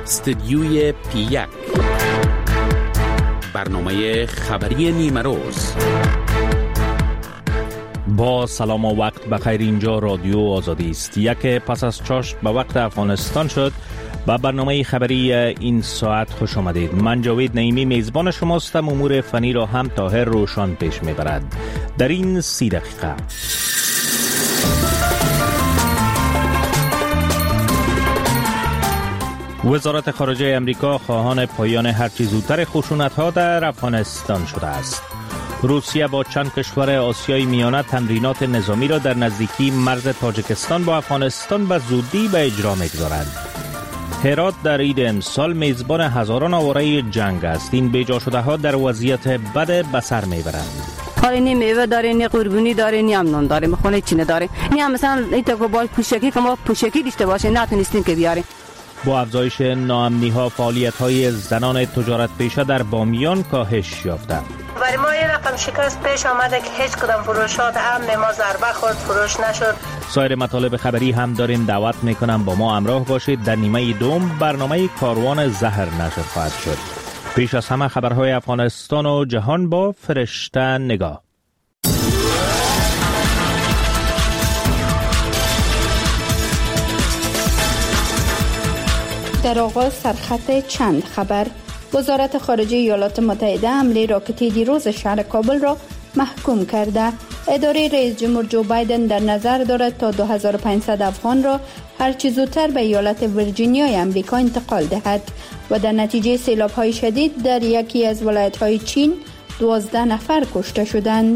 استدیوی P1 برنامه خبری نیمه روز. با سلام و وقت بخیر، اینجا رادیو آزادی است. یک پس از چاشت به وقت افغانستان شد. با برنامه خبری این ساعت خوش آمدید. من جاوید نعیمی میزبان شماستم. امور فنی را هم طاهر روشان پیش میبرد. در این 30 دقیقه وزارت خارجه امریکا خواهان پایان هرچی زودتر خشونت‌ها در افغانستان شده است. روسیه با چند کشور آسیای میانه تمرینات نظامی را در نزدیکی مرز تاجیکستان با افغانستان به زودی به اجرا می‌گذارد. هرات در عید امسال میزبان هزاران آواره جنگ است. این بیجا شده ها در وضعیت بد به سر میبرند. نی میوه داره، نی قربونی داره، نی هم نان داره، مخونه چینه داره. نی هم مثلا این تا با پوشکی که ما پوشکی داشته باشه نتونستیم که بیاریم. با افزایش ناامنی ها فعالیت های زنان تجارت پیشه در بامیان کاهش یافته. برای ما این رقم شکست پیش آمده که هیچ کدام فروشات امن ما ضربه خورد، فروش نشد. سایر مطالب خبری هم داریم. دعوت میکنم با ما همراه باشید. در نیمه دوم برنامه کاروان زهر نشر خواهد شد. پیش از همه خبرهای افغانستان و جهان با فرشته نگاه. در آغاز سرخط چند خبر. وزارت خارجه ایالات متحده حمله راکتی دیروز شهر کابل را محکوم کرده. اداره رئیس جمهور جو بایدن در نظر دارد تا 2500 افغان را هرچی زودتر به ایالت ویرجینیای امریکا انتقال دهد و در نتیجه سیلاب‌های شدید در یکی از ولایت‌های چین 12 نفر کشته شدند.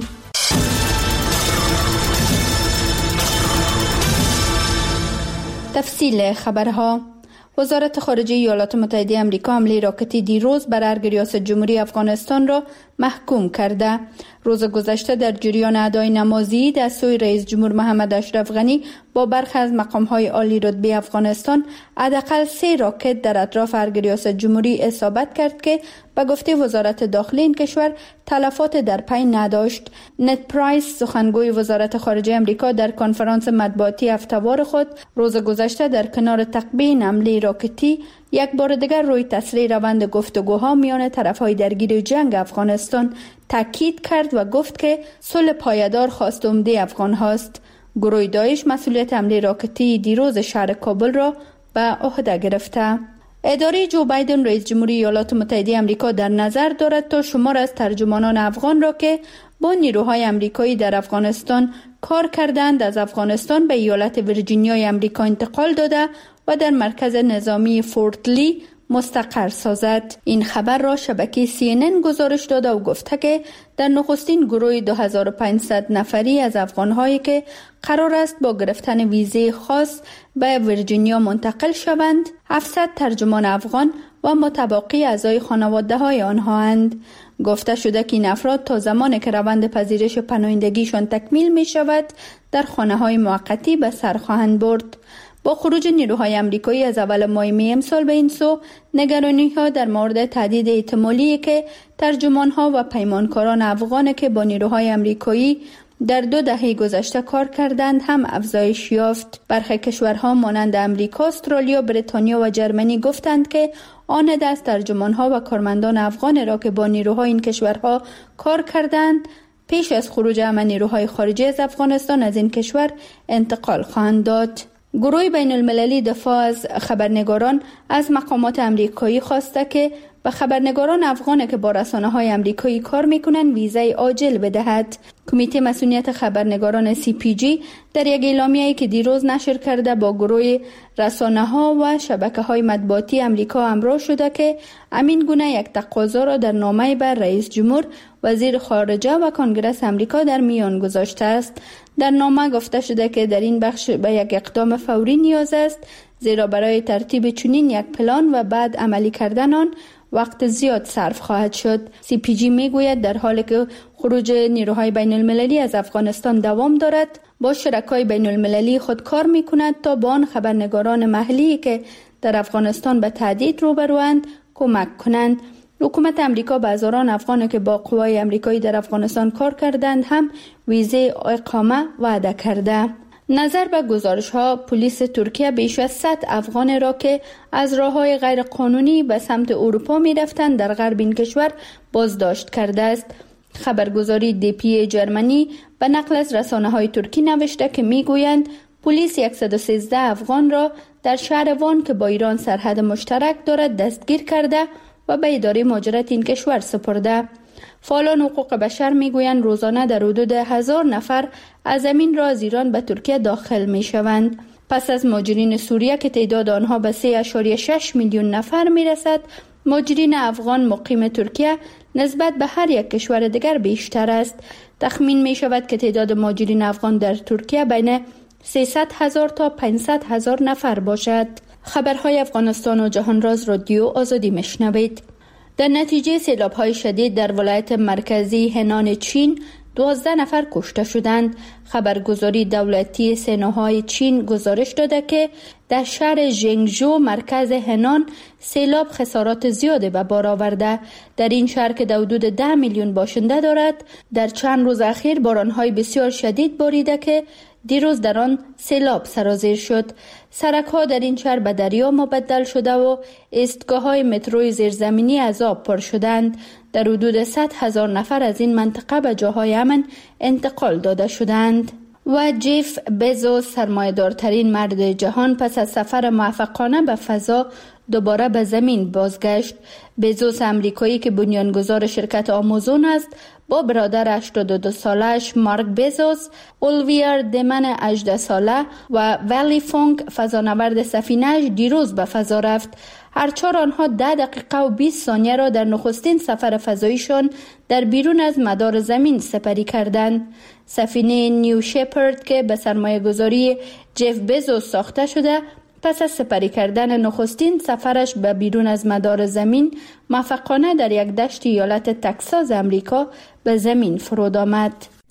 تفصیل خبرها. وزارت خارجه ایالات متحده آمریکا حمله راکتی دیروز بر ارگ ریاست جمهوری افغانستان را محکوم کرده. روز گذشته در جریان ادای نمازی از سوی رئیس جمهور محمد اشرف غنی با برخی از مقام‌های عالی رتبه افغانستان حداقل 3 راکت در اطراف ارگ ریاست جمهوری اصابت کرد که به گفته وزارت داخلی این کشور تلفات در پی نداشت. نت پرایس سخنگوی وزارت خارجه آمریکا در کنفرانس مطبوعاتی هفته‌وار خود روز گذشته در کنار تقبیه حمله راکتی یک بار دیگر روی تسریع روند گفتگوها میان طرف‌های درگیر جنگ افغانستان تاکید کرد و گفت که صلح پایدار خواست عمده افغان هاست. گروه داعش مسئولیت حمله راکتی دیروز شهر کابل را به عهده گرفته. اداره جو بایدن رئیس جمهوری ایالات متحده آمریکا در نظر دارد تا شمار از ترجمانان افغان را که با نیروهای آمریکایی در افغانستان کار کردند از افغانستان به ایالت ویرجینیای آمریکا انتقال داده و در مرکز نظامی فورت لی مستقر سازد. این خبر را شبکه CNN گزارش داده و گفته که در نخستین گروه 2500 نفری از افغان‌هایی که قرار است با گرفتن ویزه خاص به ویرجینیا منتقل شوند، 700 ترجمان افغان و متبقی اعضای خانواده‌های آنهااند. گفته شده که این افراد تا زمانی که روند پذیرش پناهندگیشان تکمیل می شود در خانه‌های موقتی به سر خواهند برد. با خروج نیروهای آمریکایی از اول ماه می امسال به این سو، نگرانی‌ها در مورد تهدید احتمالی که ترجمان‌ها و پیمانکاران افغان که با نیروهای آمریکایی در 2 دهه گذشته کار کردند هم افزایش یافت. برخی کشورها مانند امریکا، استرالیا، بریتانیا و جرمنی گفتند که آن دست ترجمان‌ها و کارمندان افغان را که با نیروهای این کشورها کار کردند پیش از خروج همه نیروهای خارجی از افغانستان از این کشور انتقال خواهند داد. گروه بین المللی دفاع از خبرنگاران از مقامات آمریکایی خواسته که به خبرنگاران افغان که با رسانه‌های آمریکایی کار می‌کنند ویزای عاجل بدهد. کمیته مسئولیت خبرنگاران CPG در یک اعلامیه‌ای که دیروز نشر کرده با گروه رسانه‌ها و شبکه‌های مطبوعاتی آمریکا همراه شده که همین گونه یک تقاضا را در نامه بر رئیس جمهور، وزیر خارجه و کنگره آمریکا در میان گذاشته است. در نامه گفته شده که در این بخش به یک اقدام فوری نیاز است، زیرا برای ترتیب چنین یک پلان و بعد عملی کردن آن وقت زیاد صرف خواهد شد. CPG میگوید در حالی که خروج نیروهای بین المللی از افغانستان دوام دارد، با شرکای بین المللی خود کار می کند تا با آن خبرنگاران محلی که در افغانستان به تهدید روبروند کمک کنند. حکومت امریکا به هزاران افغان که با قوای امریکایی در افغانستان کار کردند هم ویزه اقامه وعده کرده. نظر به گزارش‌ها، پلیس ترکیه بیش از 100 افغان را که از راه‌های غیرقانونی به سمت اروپا می‌رفتند در غرب این کشور بازداشت کرده است. خبرگزاری دیپی جرمنی به نقل از رسانه‌های ترکی نوشته که می‌گویند پلیس 113 افغان را در شهر وان که با ایران سرحد مشترک دارد دستگیر کرده و به اداره مهاجرت این کشور سپرده. فعالان حقوق بشر میگویند روزانه در حدود 1000 نفر از زمین را از ایران به ترکیه داخل میشوند. پس از مهاجرین سوریه که تعداد آنها به 3.6 میلیون نفر میرسد، مهاجرین افغان مقیم ترکیه نسبت به هر یک کشور دیگر بیشتر است. تخمین می شود که تعداد مهاجرین افغان در ترکیه بین 300,000 تا 500,000 نفر باشد. خبرهای افغانستان و جهان راز رادیو آزادی میشنوید. در نتیجه سیلاب‌های شدید در ولایت مرکزی هنان چین 12 نفر کشته شدند. خبرگزاری دولتی سینوهای چین گزارش داده که در شهر ژنگژو مرکز هنان سیلاب خسارات زیادی به بار آورده. در این شهر که حدود 10 میلیون باشنده دارد، در چند روز اخیر باران‌های بسیار شدید باریده که دیروز در آن سیلاب سرازیر شد. سرک‌ها در این شهر به دریا مبدل شده و ایستگاه‌های متروی زیرزمینی از آب پر شدند. در حدود 100,000 نفر از این منطقه به جاهای امن انتقال داده شدند. و جیف بزوس، سرمایه‌دارترین مرد جهان، پس از سفر موفقانه به فضا دوباره به زمین بازگشت. بزوس امریکایی که بنیانگذار شرکت آمازون است، با برادر 82 سالش مارک بزوس، اولویر دمن 18 ساله و ولی فونگ فضانورد سفینه‌اش دیروز به فضا رفت. هر چهار آنها 10 دقیقه و 20 ثانیه را در نخستین سفر فضاییشان در بیرون از مدار زمین سپری کردند. سفینه نیو شپرد که به سرمایه‌گذاری جف بزوس ساخته شده، پس از سپری کردن نخستین سفرش به بیرون از مدار زمین موفقانه در یک دشت ایالت تکساس امریکا به زمین فرود آمد.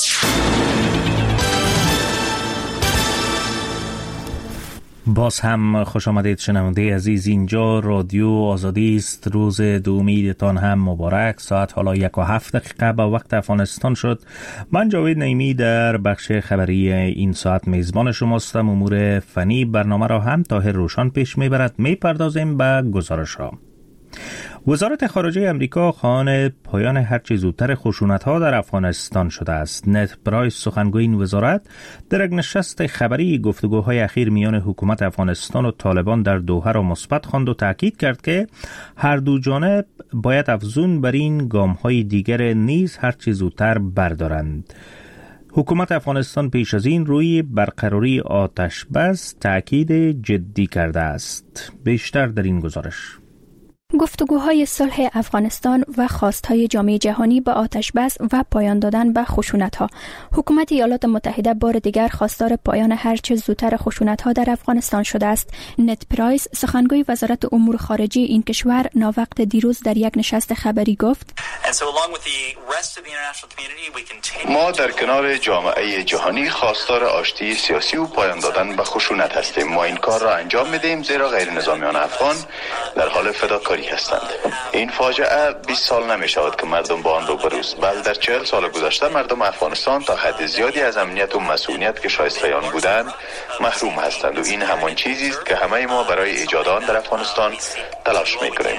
باز هم خوش آمدید شنونده عزیز. اینجا رادیو آزادی است. روز دومیدتان هم مبارک. ساعت حالا 1:07 به وقت افغانستان شد. من جاوید نعیمی در بخش خبری این ساعت میزبان شماستم. امور فنی برنامه را هم طاهر روشان پیش میبرد. میپردازیم به گزارش ها. وزارت خارجه امریکا خواهان پایان هرچه زودتر خشونت‌ها در افغانستان شده است. نت پرایس، سخنگوی این وزارت، در یک نشست خبری گفتگوهای اخیر میان حکومت افغانستان و طالبان در دوحه را مثبت خواند و تاکید کرد که هر دو جانب باید افزون بر این گام‌های دیگر نیز هرچه زودتر بردارند. حکومت افغانستان پیش از این روی برقراری آتش بس تاکید جدی کرده است. بیشتر در این گزارش. گفتگوهای صلح افغانستان و خواستهای جامعه جهانی به آتش بس و پایان دادن به خشونت‌ها. حکومت ایالات متحده بار دیگر خواستار پایان هرچه زودتر خشونت‌ها در افغانستان شده است. نت پرایس، سخنگوی وزارت امور خارجه این کشور، ناوقت دیروز در یک نشست خبری گفت: ما در کنار جامعه جهانی خواستار آشتی سیاسی و پایان دادن به خشونت هستیم. ما این کار را انجام می‌دهیم زیرا غیر نظامیان افغان در حال فداکاری هستند. این فاجعه 20 سال نمی شود که مردم با آن روبروست، بل در 40 سال گذشته مردم افغانستان تا حد زیادی از امنیت و مسئولیت که شایسته آن بودند محروم هستند و این همان چیزی است که همه ما برای ایجاد آن در افغانستان تلاش می‌کنیم.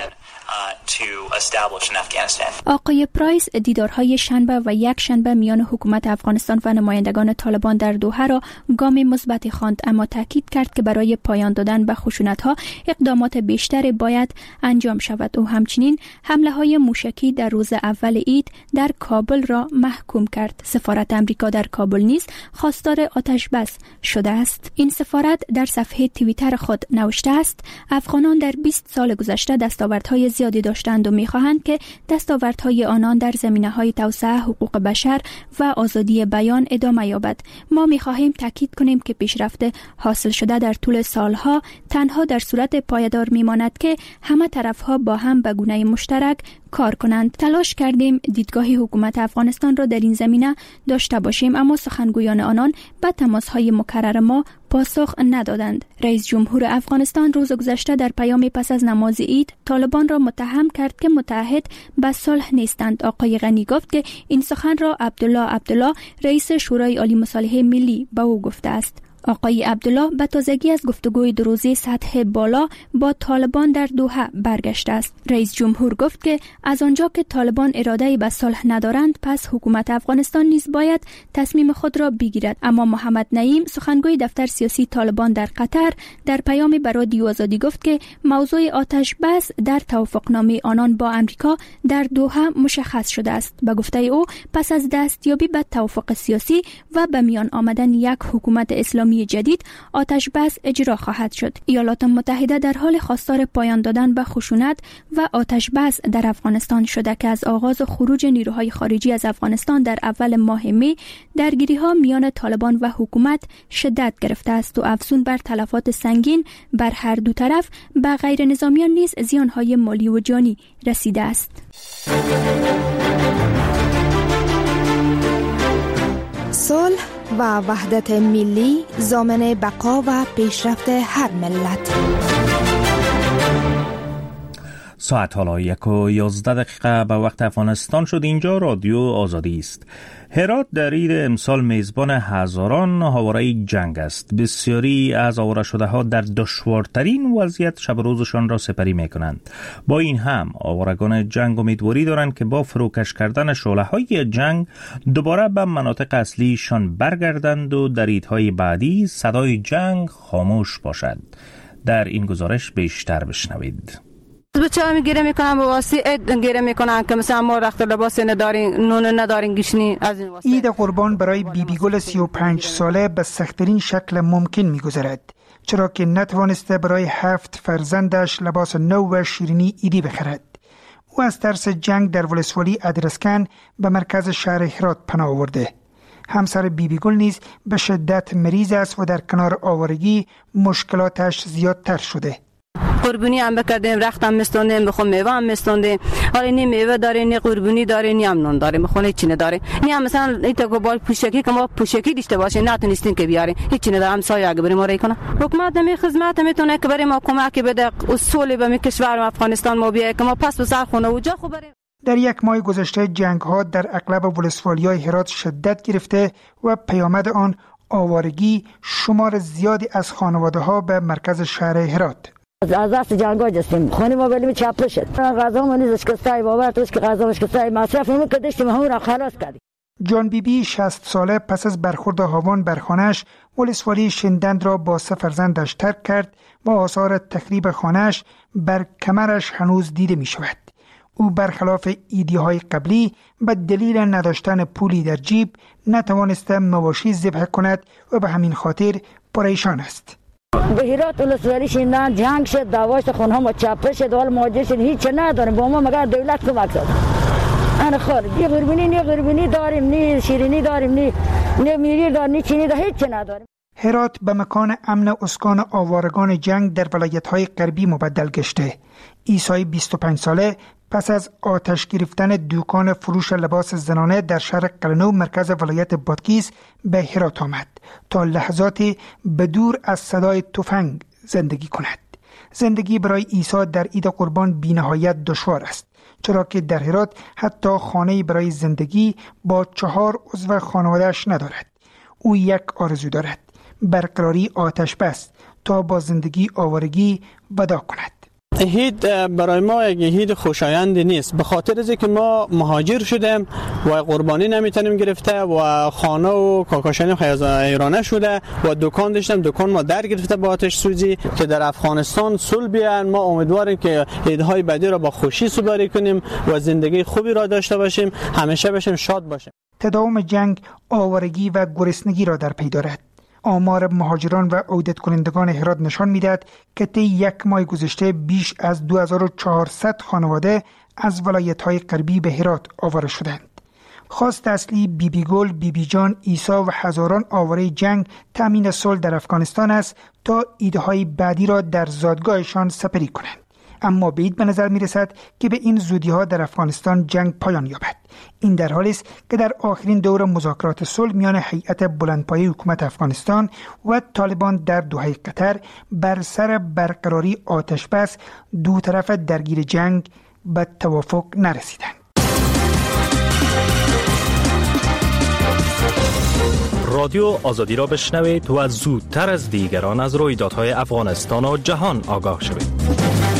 آقای پرایس دیدارهای شنبه و یک شنبه میان حکومت افغانستان و نمایندگان طالبان در دوحه را گام مثبتی خواند، اما تاکید کرد که برای پایان دادن به خشونت‌ها اقدامات بیشتری باید انجام شود و همچنین حمله‌های موشکی در روز اول عید در کابل را محکوم کرد. سفارت امریکا در کابل نیز خواستار آتش بس شده است. این سفارت در صفحه توییتر خود نوشته است: افغانان در 20 سال گذشته دستاوردهای زیادی داشتند و می‌خواهند که دستاوردهای آنان در زمینه‌های توسعه حقوق بشر و آزادی بیان ادامه یابد. ما می‌خواهیم تاکید کنیم که پیشرفت حاصل شده در طول سالها تنها در صورت پایدار می‌ماند که همه طرف‌ها با هم به گونه مشترک کار کنند. تلاش کردیم دیدگاه حکومت افغانستان را در این زمینه داشته باشیم، اما سخنگویان آنان به تماس‌های مکرر ما پاسخ ندادند. رئیس جمهور افغانستان روز گذشته در پیام پس از نماز عید طالبان را متهم کرد که متحد به صلح نیستند. آقای غنی گفت که این سخن را عبدالله رئیس شورای عالی مصالحه ملی به او گفته است. آقای عبدالله به تازگی از گفتگوی دو روزه سطح بالا با طالبان در دوحه برگشته است. رئیس جمهور گفت که از آنجا که طالبان اراده به صلح ندارند، پس حکومت افغانستان نیز باید تصمیم خود را بگیرد. اما محمد نعیم، سخنگوی دفتر سیاسی طالبان در قطر، در پیامی به رادیو آزادی گفت که موضوع آتش بس در توافقنامه آنان با امریکا در دوحه مشخص شده است. به گفته او، پس از دستیابی به توافق سیاسی و به میان آمدن یک حکومت اسلامی جدید، آتش بس اجرا خواهد شد. ایالات متحده در حال خواستار پایان دادن به خشونت و آتش بس در افغانستان شده که از آغاز خروج نیروهای خارجی از افغانستان در اول ماه می، درگیری‌ها میان طالبان و حکومت شدت گرفته است و افزون بر تلفات سنگین بر هر دو طرف به غیر نظامیان نیز زیانهای مالی و جانی رسیده است. صلح و وحدت ملی ضامن بقا و پیشرفت هر ملت. ساعت حالا 1:11 به وقت افغانستان شد. اینجا رادیو آزادی است. هرات در عید امسال میزبان هزاران آواره جنگ است. بسیاری از آواره شده ها در دشوارترین وضعیت شب روزشان را سپری می کنند. با این هم آوارگان جنگ امیدواری دارند که با فروکش کردن شعله های جنگ دوباره به مناطق اصلیشان برگردند و در عیدهای بعدی صدای جنگ خاموش باشد. در این گزارش بیشتر بشنوید. بچه‌ها میگیره میکنن با واسه گیره میکنن که مثلا ما رخت لباس نداریم، نون نداریم، گشنی. از این واسه عید قربان برای بیبی گل 35 ساله به سخت‌ترین شکل ممکن میگذرد، چرا که نتوانسته برای 7 فرزندش لباس نو و شیرینی عیدی بخرد. او از ترس جنگ در ولسوالی ادرسکن به مرکز شهر هرات پناه آورده. همسر بیبی گل نیز به شدت مریض است و در کنار آوارگی مشکلاتش زیادتر شده. قربونی هم بکردیم، رختم میستوندیم، بخون میوه هم میستوندیم. حالا نی میوه داره، نی قربونی داره، نی هم نون داره، بخونه چی نداره. نی هم مثلا ایتا که باید پوشکی که ما پوشکی داشته باشیم نتونستیم که بیاریم، هیچی ندارم. سایه اگه بریم آره کنه حکومت نمی خدمت میتونه که بریم ما کمک بده، اصولی به می کشور افغانستان ما بیای که ما پس به سر خونه و جا خوب بریم. در یک ماه گذشته جنگ ها در اغلب ولسوالی‌های هرات شدت گرفته و پیامد آن آوارگی شمار زیادی از خانواده‌ها به مرکز شهر هرات. از دست جنگا جستیم خونی ما بلیم چاپ شد. غذا ما نیز اشکستای باور توش که غذا اشکستای مصرفمون که داشتیم همون را خلاص کردیم. جان بیبی 60 ساله پس از برخورد هاوان بر خانه‌اش ولسوالی شندند را با 3 فرزندش ترک کرد و آثار تخریب خانه‌اش بر کمرش هنوز دیده می شود. او برخلاف ایدی‌های قبلی به دلیل نداشتن پولی در جیب نتوانسته مواشی ذبح کند و به همین خاطر پریشان است. به هرات ولسوالی شیندن جنگ شد، دعواش خونها ما چاپ شد، حال مواجه شد، هیچ نداریم با ما مگر دولت کمک کرد. انا خارج نی قربونی داریم، نی شیرینی داریم، نی میری داریم، نی چینی داریم، هیچ نداریم. هرات به مکان امن اسکان آوارگان جنگ در ولایت‌های غربی مبدل گشته. عیسی 25 ساله پس از آتش گرفتن دکان فروش لباس زنانه در شهر قلنو مرکز ولایت بادغیس به هرات آمد تا لحظاتی به دور از صدای تفنگ زندگی کند. زندگی برای عیسی در عید قربان بی‌نهایت دشوار است، چرا که در هرات حتی خانه‌ای برای زندگی با 4 عضو خانواده‌اش ندارد. او یک آرزو دارد: برقراری آتش بس تا با زندگی آوارگی وداع کند. عید برای ما یک عید خوشایند نیست، به خاطر از اینکه ما مهاجر شدیم و قربانی نمیتونیم گرفته و خانه و کاکاشانی ایرانه شده و دکان داشتم، دکان ما در گرفته با آتش سوزی. که در افغانستان صلح بیان، ما امیدواریم که عیدهای بعدی را با خوشی سپری کنیم و زندگی خوبی را داشته باشیم، همیشه باشیم شاد باشیم. تداوم جنگ آوارگی و گرسنگی را در پی دارد. آمار مهاجران و عودت کنندگان هرات نشان می‌دهد که طی یک ماه گذشته بیش از 2400 خانواده از ولایت‌های غربی به هرات آواره شدند. خواست اصلی بیبی گل، بیبی جان، عیسی و هزاران آواره جنگ تامین صلح در افغانستان است تا ایده‌های بعدی را در زادگاهشان سپری کنند. اما بعید به نظر می رسد که به این زودی ها در افغانستان جنگ پایان یابد. این در حالی است که در آخرین دور مذاکرات صلح میان هیئت بلندپایه حکومت افغانستان و طالبان در دوحه قطر بر سر برقراری آتش بس دو طرف درگیر جنگ به توافق نرسیدند. رادیو آزادی را بشنوید و زودتر از دیگران از رویدادهای افغانستان و جهان آگاه شوید.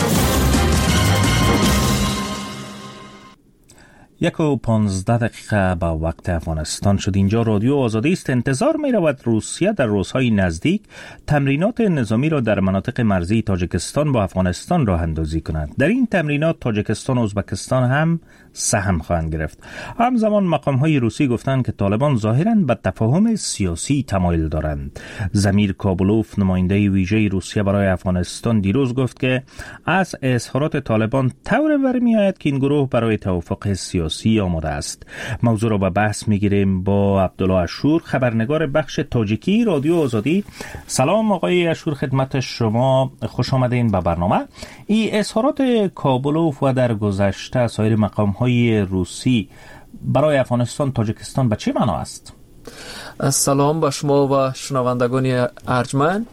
1:15 به وقت افغانستان شد. اینجا رادیو آزادی است. انتظار می رود روسیه در روزهای نزدیک تمرینات نظامی را در مناطق مرزی تاجیکستان با افغانستان راه اندازی کند. در این تمرینات تاجیکستان و ازبکستان هم سهم خواهند گرفت. همزمان مقام‌های روسی گفتند که طالبان ظاهراً به تفاهم سیاسی تمایل دارند. زمیر کابولوف، نماینده ویژه روسیه برای افغانستان، دیروز گفت که از اظهارات طالبان طور برمی‌آید که این گروه برای توافق سیاسی آماده است. موضوع را به بحث می‌گیریم با عبدالله اشور، خبرنگار بخش تاجیکی رادیو آزادی. سلام آقای اشور، خدمت شما، خوش آمدین به برنامه. این اظهارات کابولوف و در گذشته سایر مقام‌های روسی برای افغانستان تاجیکستان به چه معنا است؟ سلام با شما و شنوندگان ارجمند.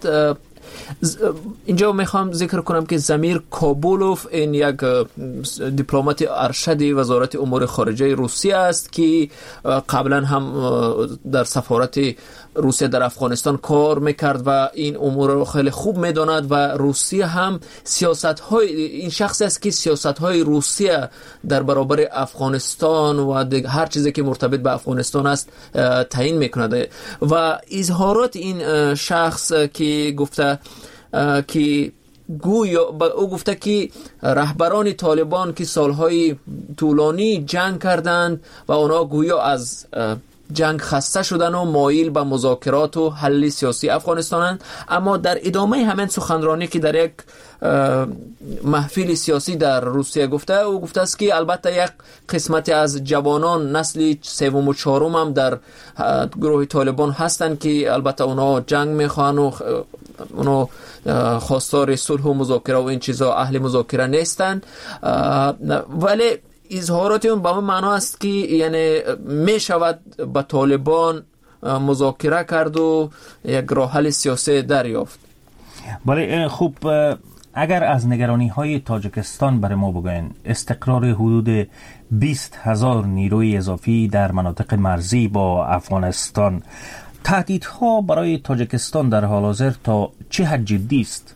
اینجا میخوام ذکر کنم که زمیر کابولوف این یک دیپلمات ارشد وزارت امور خارجه روسیه است که قبلا هم در سفارت روسیه در افغانستان کار میکرد و این امور رو خیلی خوب میداند و روسیه هم این شخص است که سیاست‌های روسیه در برابر افغانستان و هر چیزی که مرتبط به افغانستان است تعیین میکند و اظهارات این شخص که گفته که او گفته که رهبران طالبان که سالهای طولانی جنگ کردند و اونا گویا از جنگ خسته شدن و مایل به مذاکرات و حل سیاسی افغانستانند، اما در ادامه همین سخنرانی که در یک محفل سیاسی در روسیه او گفته است که البته یک قسمتی از جوانان نسل سوم و چهارم هم در گروه طالبان هستند که البته اونا جنگ میخوان و اونا خواستار صلح و مذاکره و این چیزا اهل مذاکره نیستند، ولی اظهارات اون با معنا است که یعنی می شود با طالبان مذاکره کرد و یک راه حل سیاسی دریافت. بله خوب، اگر از نگرانی های تاجیکستان برای ما بگوین، استقرار حدود 20,000 نیروی اضافی در مناطق مرزی با افغانستان، تهدیدها برای تاجیکستان در حال حاضر تا چه حد جدی است؟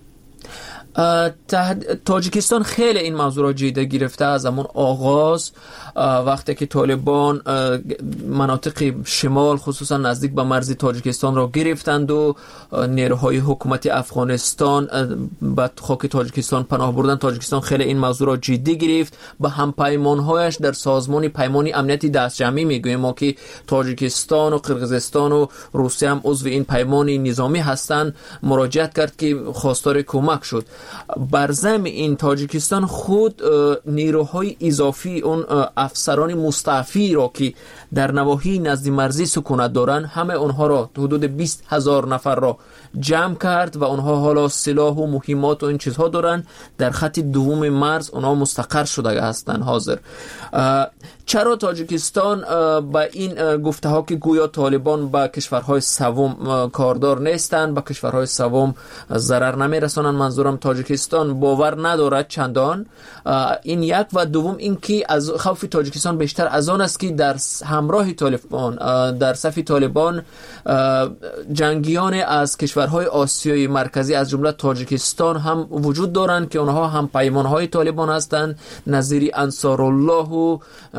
تاجیکستان خیلی این موضوع را جدی گرفته. از همون آغاز وقتی که طالبان مناطق شمال خصوصا نزدیک به مرز تاجیکستان را گرفتند و نیروهای حکومت افغانستان به خاک تاجیکستان پناه بردن، تاجیکستان خیلی این موضوع را جدی گرفت. به هم پیمانهایش در سازمان پیمان امنیتی دست جمعی میگوییم ما که تاجیکستان و قرقیزستان و روسیه هم عضو این پیمان نظامی هستند، مراجعت کرد که خواستار کمک شد. بر ضمن این تاجیکستان خود نیروهای اضافی، اون افسران مستعفی را که در نواحی نزد مرزی سکونت دارند، همه اونها را حدود 20,000 نفر را جمع کرد و اونها حالا سلاح و مهمات و این چیزها دارند. در خط دوم مرز اونها مستقر شده هستند حاضر. چرا تاجیکستان با این گفته ها که گویا طالبان با کشورهای سوم کاردار نیستند، با کشورهای سوم ضرر نمی رسانند، منظورم تاجیکستان باور ندارد چندان. این یک و دوم این که از خوف تاجیکستان بیشتر از آن است که در همراه طالبان، در صف طالبان جنگیان از کشورهای آسیای مرکزی از جمله تاجیکستان هم وجود دارند که اونها هم پیمانهای طالبان هستند، نظیر انصارالله و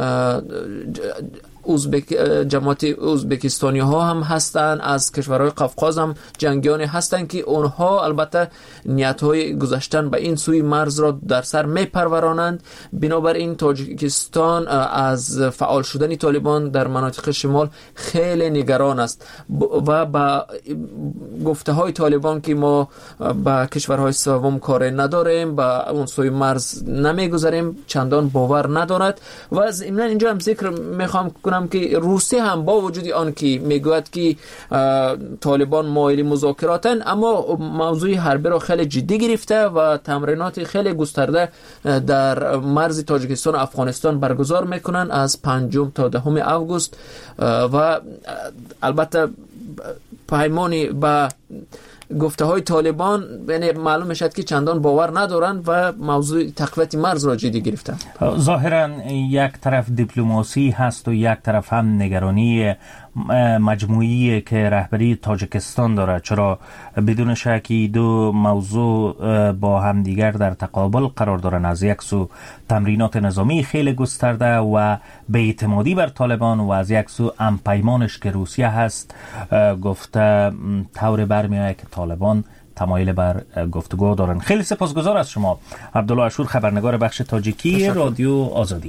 جماعت ازبکستانی ها هم هستند، از کشورهای قفقاز هم جنگیان هستند که اونها البته نیت های گذشتن به این سوی مرز را در سر می پرورانند. بنابراین تاجیکستان از فعال شدن طالبان در مناطق شمال خیلی نگران است و با گفته های طالبان که ما با کشورهای سوم کار نداریم، با اون سوی مرز نمی گذاریم، چندان باور ندارد. و از اینجا هم ذکر میخوام کنم که روسیه هم با وجود آن که میگوید که طالبان مایل مذاکراتن، اما موضوع حربی را خیلی جدی گرفته و تمرینات خیلی گسترده در مرز تاجیکستان و افغانستان برگزار میکنن از 5 تا 10 آگوست و البته پیمانی با گفته های طالبان یعنی معلوم شد که چندان باور ندارند و موضوع تقویت مرز را جدی گرفتند. ظاهرا یک طرف دیپلماسی هست و یک طرف هم نگرانی مجموعی که رهبری تاجیکستان داره، چرا بدون شکی دو موضوع با هم دیگر در تقابل قرار دارن؟ از یک سو تمرینات نظامی خیلی گسترده و بی‌اعتمادی بر طالبان و از یک سو همپیمانش که روسیه هست گفته طور برمیآید که طالبان تمایل بر گفتگو دارن. خیلی سپاسگزار از شما عبدالله عاشور، خبرنگار بخش تاجیکی رادیو آزادی.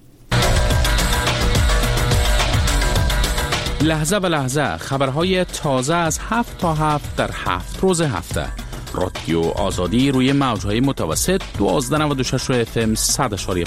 لحظه به لحظه خبرهای تازه از 7 تا 7 در 7 روز هفته. رادیو آزادی روی موجهای متوسط 1296 FM 100.5.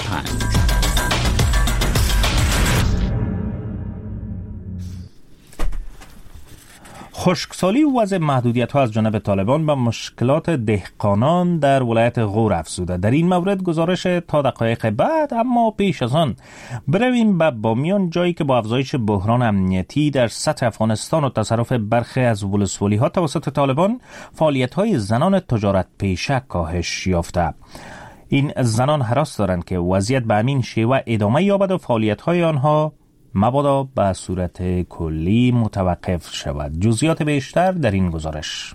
خشکسالی و وضع محدودیت‌ها از جانب طالبان به مشکلات دهقانان در ولایت غور افزوده. در این مورد گزارش تا دقایق بعد، اما پیش از آن برویم به بامیان، جایی که با افزایش بحران امنیتی در سطح افغانستان و تصرف برخی از ولسوالی‌ها توسط طالبان، فعالیت‌های زنان تجارت پیشه کاهش یافته. این زنان هراس دارند که وضعیت به همین شیوه ادامه یابد و فعالیت‌های آنها مبادا به صورت کلی متوقف شود. جزئیات بیشتر در این گزارش.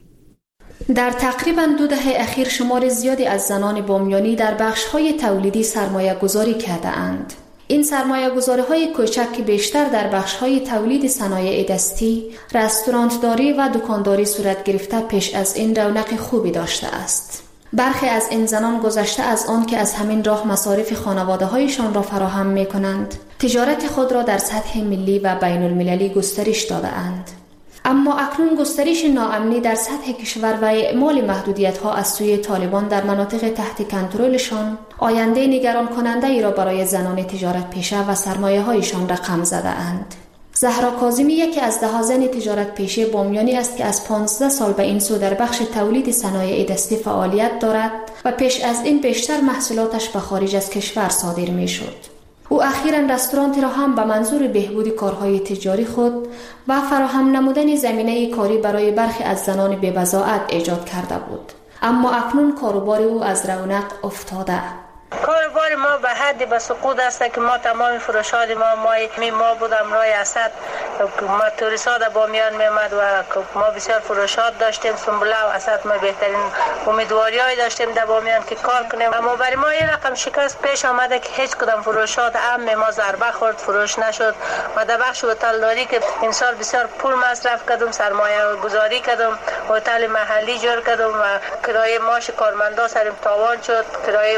در تقریباً 2 دهه اخیر شمار زیادی از زنان بامیانی در بخش‌های تولیدی سرمایه گذاری کرده اند. این سرمایه گذاری های کوچک که بیشتر در بخش‌های تولید صنایع دستی، رستورانتداری و دکانداری صورت گرفته پیش از این رونق خوبی داشته است. برخی از این زنان گذشته از آن که از همین راه مصارف خانواده‌هایشان را فراهم می‌کنند، تجارت خود را در سطح ملی و بین المللی گسترش داده اند. اما اکنون گسترش ناامنی در سطح کشور و اعمال محدودیت‌ها از سوی طالبان در مناطق تحت کنترلشان آینده نگران کننده ای را برای زنان تجارت پیشه و سرمایه‌هایشان رقم زده اند. زهرا کاظمی یکی از 10 زن تجارت پیشه بامیانی است که از 15 سال به این سو در بخش تولید صنایع دستی فعالیت دارد و پیش از این بیشتر محصولاتش به خارج از کشور صادر می شد. او اخیراً رستورانتی را هم به منظور بهبود کارهای تجاری خود و فراهم نمودن زمینه کاری برای برخی از زنان بی‌بضاعت ایجاد کرده بود. اما اکنون کاروبار او از رونق افتاده. کاروبار ما به حدی به سقوط است که ما تمام فروشات ما بودم رای اسد ما توریستا با میان میامد و ما بسیار فروشات داشتیم. سنبله و اسد ما بهترین امیدواریای داشتیم در بامیان که کار کنیم، اما برای ما این رقم شکست پیش آمده که هیچ کدام فروشات ما ضربه خورد، فروش نشد. و در بخش هتلداری که این سال بسیار پول مصرف کردم، سرمایه گذاری کردم، هتل محلی جور کردم و کرایه معاش کارمندا سرم تاوان شد، کرایه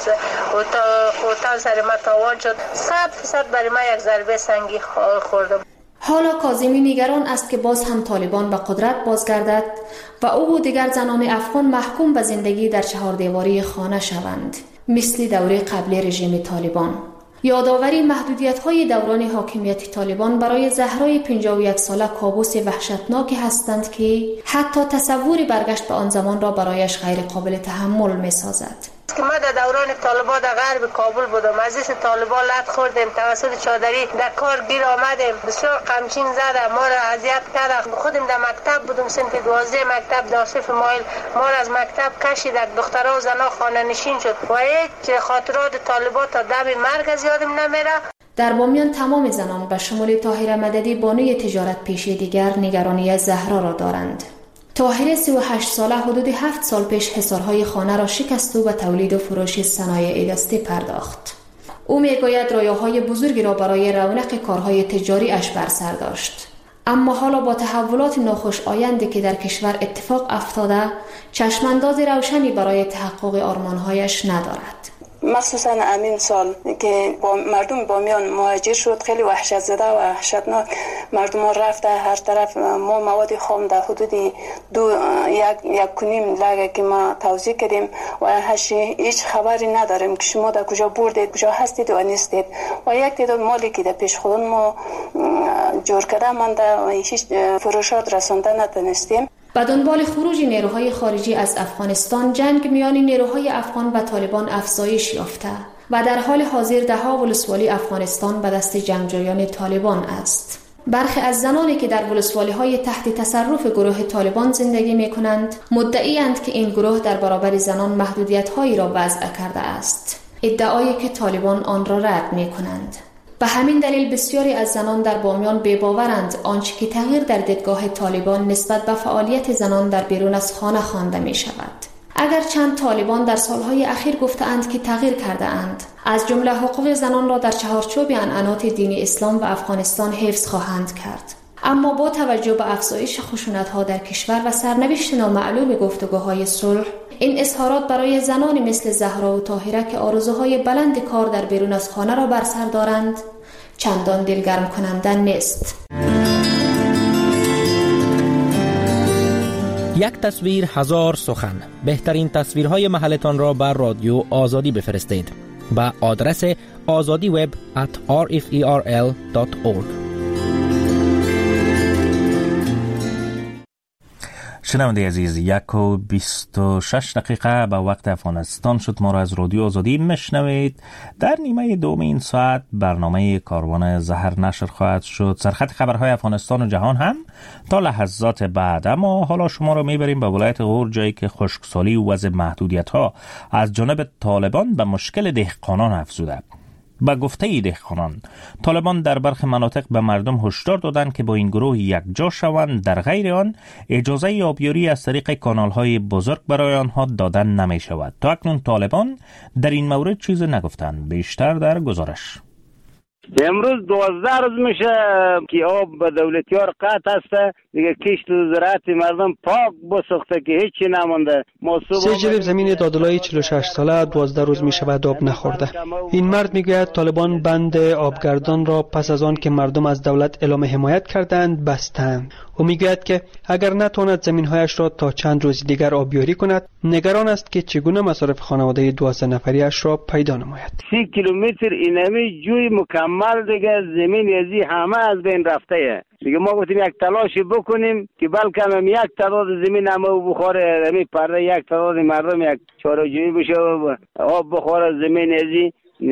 هتل سر ما تاوان شد. 100% برای ما یک ضربه سنگی خوردم. حالا کاظمی نگران است که باز هم طالبان به قدرت بازگردد و او و دیگر زنان افغان محکوم به زندگی در چهاردیواری خانه شوند، مثل دوره قبل رژیم طالبان. یادآوری محدودیت‌های دوران حاکمیت طالبان برای زهرای 51 ساله کابوس وحشتناکی هستند که حتی تصور برگشت به آن زمان را برایش غیر قابل تحمل می‌سازد. که ما در دوران طالبان در غرب کابل بودم، از این طالبان لط خوردیم، توسط چادری در کار گیر آمدیم، بسیار قمچین زده، ما را اذیت کرده. خودم در مکتب بودم، صنف 12 مکتب داشتیم مایل، ما را از مکتب کشید، دخترها و زنها خانه نشین شد و هیچ خاطرات طالبان تا دم مرگ از یادم نمیره. در بامیان تمام زنان به شمول طاهره مددی بانوی تجارت پیشه دیگر نگرانی زهرا را دارند. طاهره 38 ساله حدود 7 سال پیش حصارهای خانه را شکست و به تولید و فروش صنایع دستی پرداخت. او میگوید رویاهای بزرگی را برای رونق کارهای تجاری اش بر سر داشت، اما حالا با تحولات ناخوش آینده که در کشور اتفاق افتاده، چشمانداز روشنی برای تحقق آرمانهایش ندارد. مخصوصا امین سال که با مردم بامیان مهاجر شد، خیلی وحشت زده و وحشتناک. مردم ها رفته هر طرف. ما مواد خام در حدود 1.5 لگه که ما توزیع کردیم و هیچ خبری نداریم که شما در کجا بردید، کجا هستید و نیستید. و یک تعداد مالی که در پیش خودمون ما جور کرده مانده و هیچ فروشات رسانده نتونستیم. به دنبال خروج نیروهای خارجی از افغانستان، جنگ میان نیروهای افغان و طالبان افزایش یافته و در حال حاضر ده‌ها ولسوالی افغانستان به دست جنگجویان طالبان است. برخی از زنانی که در ولسوالی‌های تحت تصرف گروه طالبان زندگی می‌کنند، مدعی‌اند که این گروه در برابر زنان محدودیت‌هایی را وضع کرده است، ادعایی که طالبان آن را رد می‌کنند. به همین دلیل بسیاری از زنان در بامیان بی‌باورند آنچه که تغییر در دیدگاه طالبان نسبت به فعالیت زنان در بیرون از خانه خوانده می شود. اگر چند طالبان در سالهای اخیر گفتند که تغییر کرده اند، از جمله حقوق زنان را در چهارچوب عنعنات دین اسلام و افغانستان حفظ خواهند کرد. اما با توجه به افزایش خشونت‌ها در کشور و سرنوشت نامعلوم گفتگوهای صلح، این اظهارات برای زنانی مثل زهرا و طاهره که آرزوهای بلند کار در بیرون از خانه را بر سر دارند، چندان دلگرم کننده نیست. یک تصویر هزار سخن. بهترین تصویرهای محلتان را بر رادیو آزادی بفرستید با آدرس azadiweb@rferl.org. شنونده عزیز، 1:26 دقیقه به وقت افغانستان شد. ما را از رادیو آزادی میشنوید. در نیمه دوم این ساعت برنامه کاروان زهر نشر خواهد شد. سرخط خبرهای افغانستان و جهان هم تا لحظات بعد. اما حالا شما را میبریم به ولایت غور، جایی که خشکسالی و وضع محدودیت ها از جانب طالبان به مشکل دهقانان افزوده. با گفته دهقانان، طالبان در برخی مناطق به مردم هشدار دادند که با این گروه یکجا شوند، در غیر آن اجازه آبیاری از طریق کانال‌های بزرگ برای آنها دادن نمی شود. تا اکنون طالبان در این مورد چیزی نگفتند. بیشتر در گزارش. امروز 12 روز میشه که آب به دولتیار قطع هسته دیگه. کشت و زراعت مردم پاک بسخته که هیچی نمانده. سه جریب زمین دادلای 46 ساله 12 روز میشود آب نخورده. این مرد میگوید طالبان بند آبگردان را پس از آن که مردم از دولت اعلام حمایت کردند بستند. او میگوید که اگر نتواند زمینهایش را تا چند روز دیگر آبیاری کند، نگران است که چگونه مصارف خانواده 12 نفریش را پیدا نماید. 30 کیلومتر اینمی جوی مکمل دیگه زمین ازی همه از بین رفته. دیگه ما گفتیم یک تلاشی بکنیم که بلکه هم یک تعداد زمین همه بخوره، همین پرده یک تعداد مردم یک چاره‌جویی بشه و آب بخوره زمین ازی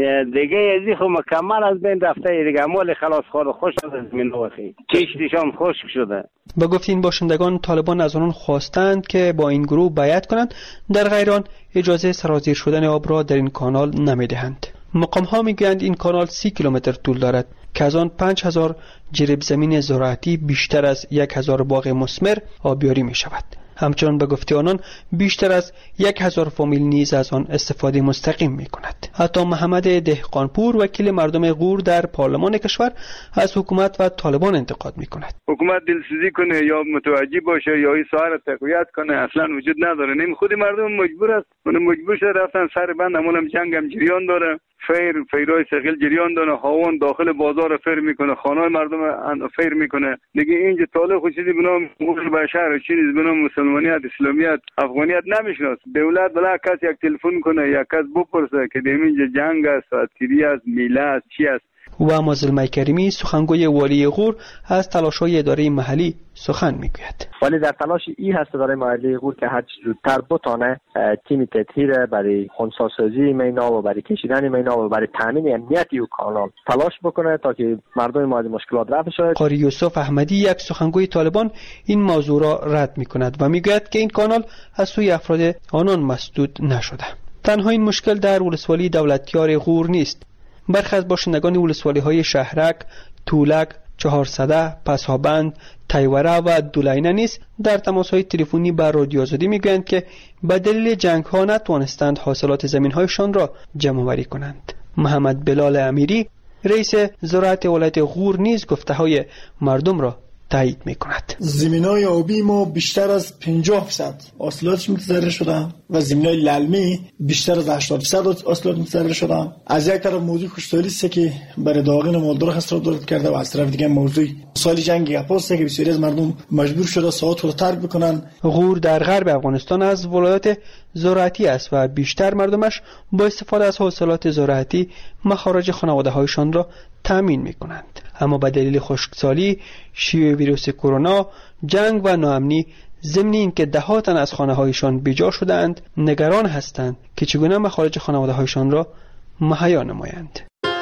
دیگه ازی خب مکمل از بین رفته دیگه. مال خلاص خورد خوش از زمین وخی کشتشان خشک شده. با گفت این باشندگان، طالبان از آنان خواستند که با این گروه بیعت کنند، در غیر آن اجازه سرازیر شدن آب را در این کانال نمیدهند. مقام ها میگویند این کانال 30 کیلومتر طول دارد که از آن 5000 جریب زمین زراعتی بیشتر از 1000 باغ مثمر آبیاری می شود. همچنان به گفته آنان بیشتر از 1000 فامیل نیز از آن استفاده مستقیم می کند. حتی محمد دهقانپور، وکیل مردم غور در پارلمان کشور، از حکومت و طالبان انتقاد می کند. حکومت دلسوزی کنه یا متوجه باشه یا این سایر تقویت کنه اصلا وجود نداره. نیم خود مردم مجبور است، مجبور شده رفتن سر بند. همون جنگ هم جریان داره، فیرای سخیل جریان داره، هاون داخل بازار فیر میکنه، خانه مردم فیر میکنه. دیگه اینجا طالب خود چیزی بنام مغول بشر، چیزی بنام مسلمانیت، اسلامیت، افغانیت نمیشناس. دولت بلا کس یک تلفن کنه یا کس بپرسه که اینجا جنگ است، تیری است، میله است، چی است. و مازلمای کریمی، سخنگوی والی غور، از تلاش‌های اداره محلی سخن میگوید. ولی در تلاش این هست اداره محلی غور که هر چه زودتر بتانه تیم تطهیر برای خنثی‌سازی مینا و برای کشیدن مینا و برای تامین امنیت این کانال تلاش بکنه تا که مردم مورد مشکلات رفع شود. قاری یوسف احمدی، یک سخنگوی طالبان، این موضوع را رد میکند و میگوید که این کانال از سوی افراد آنان مسدود نشده. تنها این مشکل در ولسوالی دولتیار غور نیست. برخی از باشندگان ولسوالی‌های شهرک، تولک، چهارسده، پسابند، تیوره و دولینه نیز در تماس‌های تلفنی با رادیو آزادی میگویند که به دلیل جنگ‌ها نتوانستند حاصلات زمین‌هایشان را جمع‌آوری کنند. محمد بلال امیری، رئیس زراعت ولایت غور، نیز گفته‌های مردم را تایید می‌کند. زمین‌های آبی ما بیشتر از 50% حاصلاتش متضرر شده و زمین‌های للمی بیشتر از 80% حاصلات متضرر شده. از یک طرف موضوع خشکسالی است که برای داغین مالدار خسارت وارد کرده و از طرف دیگه موضوع سال جنگ گپاست که بسیاری از مردم مجبور شده ساعات رو ترک بکنن. غور در غرب افغانستان از ولایت زراعتی است و بیشتر مردمش با استفاده از حاصلات زراعتی مخارج خانواده‌هایشان را تامین می‌کنند. اما به دلیل خشکسالی، شیوع ویروس کرونا، جنگ و ناامنی، ضمن اینکه ده‌ها تن از خانه‌هایشان بیجا شدند، نگران هستند که چگونه مخارج خانواده‌هایشان را مهیا نمایند.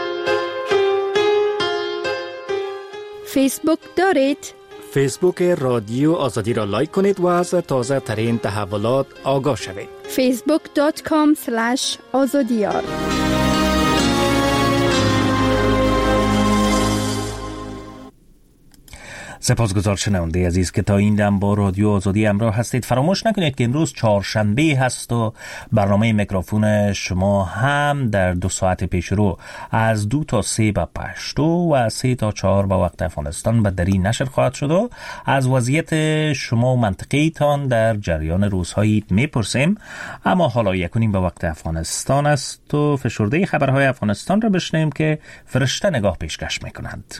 فیسبوک دارید؟ فیسبوک رادیو آزادی را لایک کنید و از تازه ترین تحولات آگاه شوید. facebook.com/azadiyar سپاسگزار شنونده عزیز که تا این دم با رادیو آزادی همراه هستید. فراموش نکنید که امروز چهارشنبه هست و برنامه میکروفون شما هم در 2 ساعت پیش رو از 2 تا 3 به پشتو و از 3 تا 4 به وقت افغانستان به دری نشر خواهد شد و از وضعیت شما و منطقه تان در جریان روزهایی میپرسیم. اما حالا یکونیم به وقت افغانستان است و فشرده خبرهای افغانستان را بشنویم که فرشته نگاه پیشکش میکنند.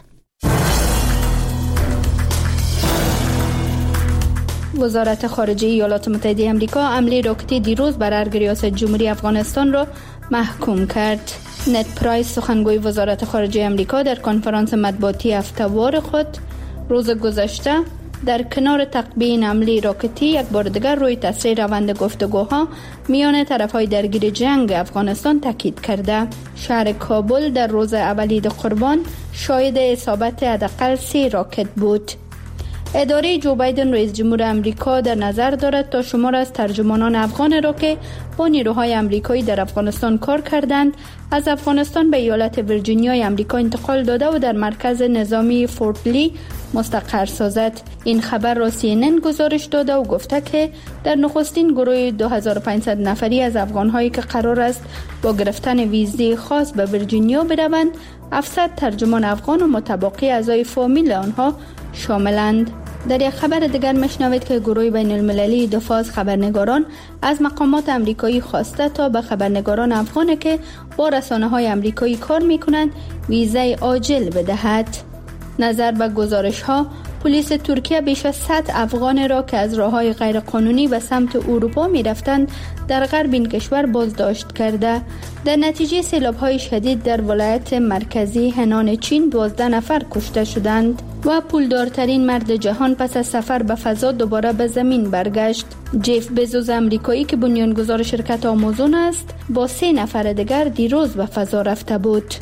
وزارت خارجه ایالات متحده آمریکا حمله راکتی دیروز بر ارگ ریاست جمهوری افغانستان را محکوم کرد. نت پرایس سخنگوی وزارت خارجه آمریکا در کنفرانس مطبوعاتی هفته‌وار خود روز گذشته در کنار تقبیه این حمله راکتی یک بار دیگر روی تسریع روند گفتگوها میان طرف‌های درگیر جنگ افغانستان تاکید کرده. شهر کابل در روز اولی قربان شاهد اصابت حداقل 3 راکت بود. اداره جو بایدن رئیس جمهور آمریکا در نظر دارد تا شمار از ترجمانان افغان را که با نیروهای آمریکایی در افغانستان کار کردند از افغانستان به ایالت ویرجینیای آمریکا انتقال داده و در مرکز نظامی فورت لی مستقر سازد. این خبر را CNN گزارش داده و گفته که در نخستین گروه 2500 نفری از افغانهایی که قرار است با گرفتن ویزه خاص به ویرجینیا بروند 700 ترجمان افغان و متبقی اعضای فامیل آنها شاملند. در یک خبر دیگر میشنوید که گروه بین المللی دفاع از خبرنگاران از مقامات آمریکایی خواسته تا به خبرنگاران افغان که با رسانه‌های آمریکایی کار می‌کنند ویزای عاجل بدهد. نظر به گزارش‌ها پلیس ترکیه بیش از 100 افغان را که از راه‌های غیرقانونی به سمت اروپا می‌رفتند در غرب این کشور بازداشت کرده. در نتیجه سیلاب‌های شدید در ولایت مرکزی هنان چین 12 نفر کشته شدند و پولدارترین مرد جهان پس از سفر به فضا دوباره به زمین برگشت. جف بزوس آمریکایی که بنیانگذار شرکت آمازون است با 3 نفر دیگر دیروز به فضا رفته بود.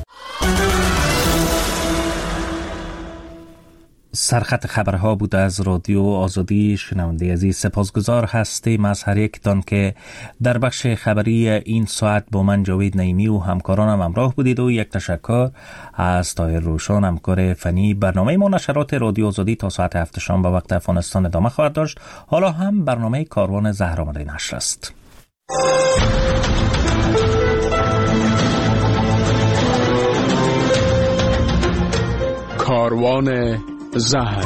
سرخط خبرها بود از رادیو آزادی. شنونده عزیز سپاسگزار هستیم از هر یکتان که در بخش خبری این ساعت با من جاوید نعیمی و همکارانم همراه بودید و یک تشکر از طاهر روشن همکار فنی. برنامه ما نشرات رادیو آزادی تا ساعت 7 شام به وقت افغانستان ادامه خواهد داشت. حالا هم برنامه کاروان زهر آمده نشر است. کاروان زهر.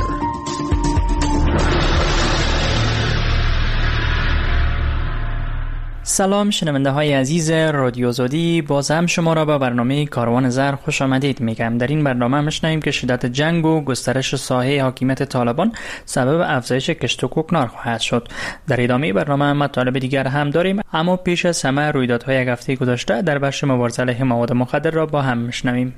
سلام شنونده های عزیز رادیو آزادی، باز هم شما را به برنامه کاروان زهر خوش آمدید میگم. در این برنامه میشنویم که شدت جنگ و گسترش ساحه حاکمیت طالبان سبب افزایش کشت و کوکنار خواهد شد. در ادامه برنامه مطالب دیگر هم داریم، اما پیش از همه رویدادهای یک هفته گذشته در بخش مبارزه علیه مواد مخدر را با هم میشنویم.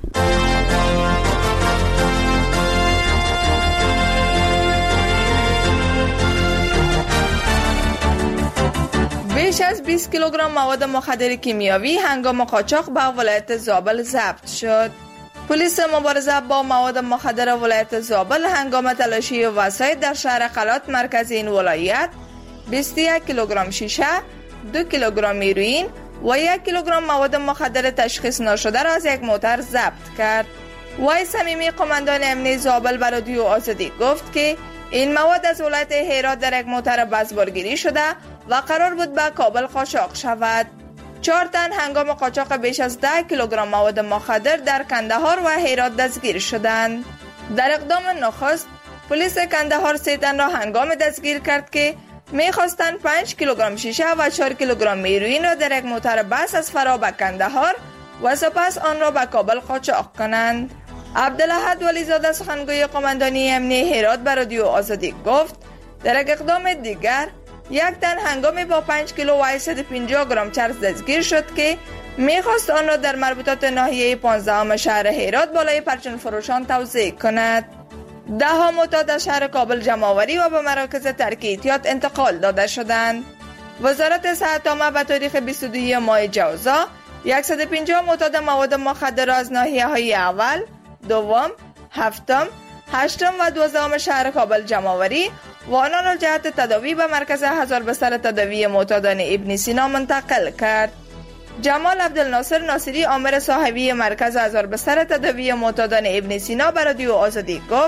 بیش از 20 کیلوگرم مواد مخدر کیمیاوی هنگام قاچاق به ولایت زابل ضبط شد. پلیس مبارزه با مواد مخدر ولایت زابل هنگام تلاشی وسایط در شهر قلات مرکز این ولایت 21 کیلوگرم شیشه، 2 کیلوگرم هیروئین و 1 کیلوگرم مواد مخدر تشخیص نشده را از یک موتر ضبط کرد. وای صمیمی قماندان امنیت زابل به رادیو آزادی گفت که این مواد از ولایت هرات در یک موتر بازبرگیری شده و قرار بود به کابل قاچاق شود. 4 تن هنگام قاچاق بیش از 10 کیلوگرم مواد مخدر در کندهار و هرات دستگیر شدند. در اقدام نخست پلیس کندهار 3 تن را هنگام دستگیر کرد که می‌خواستند 5 کیلوگرم شیشه و 4 کیلوگرم هیروئین را در یک موتر بس از فرا به کندهار و سپس آن را به کابل قاچاق کنند. عبدالاحد ولیزاده سخنگوی قماندانی امنیت هرات به رادیو آزادی گفت در یک اقدام دیگر 1 تن هنگامی با 5 کیلو و 150 گرم چرس دستگیر شد که میخواست آن را در مربوطات ناحیه 15 شهر هرات بالای پرچم فروشان توزیع کند. 10 معتاد از شهر کابل جمع‌آوری و به مراکز ترک احتیاط انتقال داده شدند. وزارت صحت عامه به تاریخ 22 ماه جوزا 150 معتاد مواد مخدر از ناحیه‌های اول، دوم، هفتم، هشتم و 12 شهر کابل جمع‌آوری و آنان را جهت تداوی به مرکز 1000 بستر تداوی معتادان ابن سینا منتقل کرد. جمال عبدالناصر ناصری آمر صاحبی مرکز 1000 بستر تداوی معتادان ابن سینا به رادیو آزادی گفت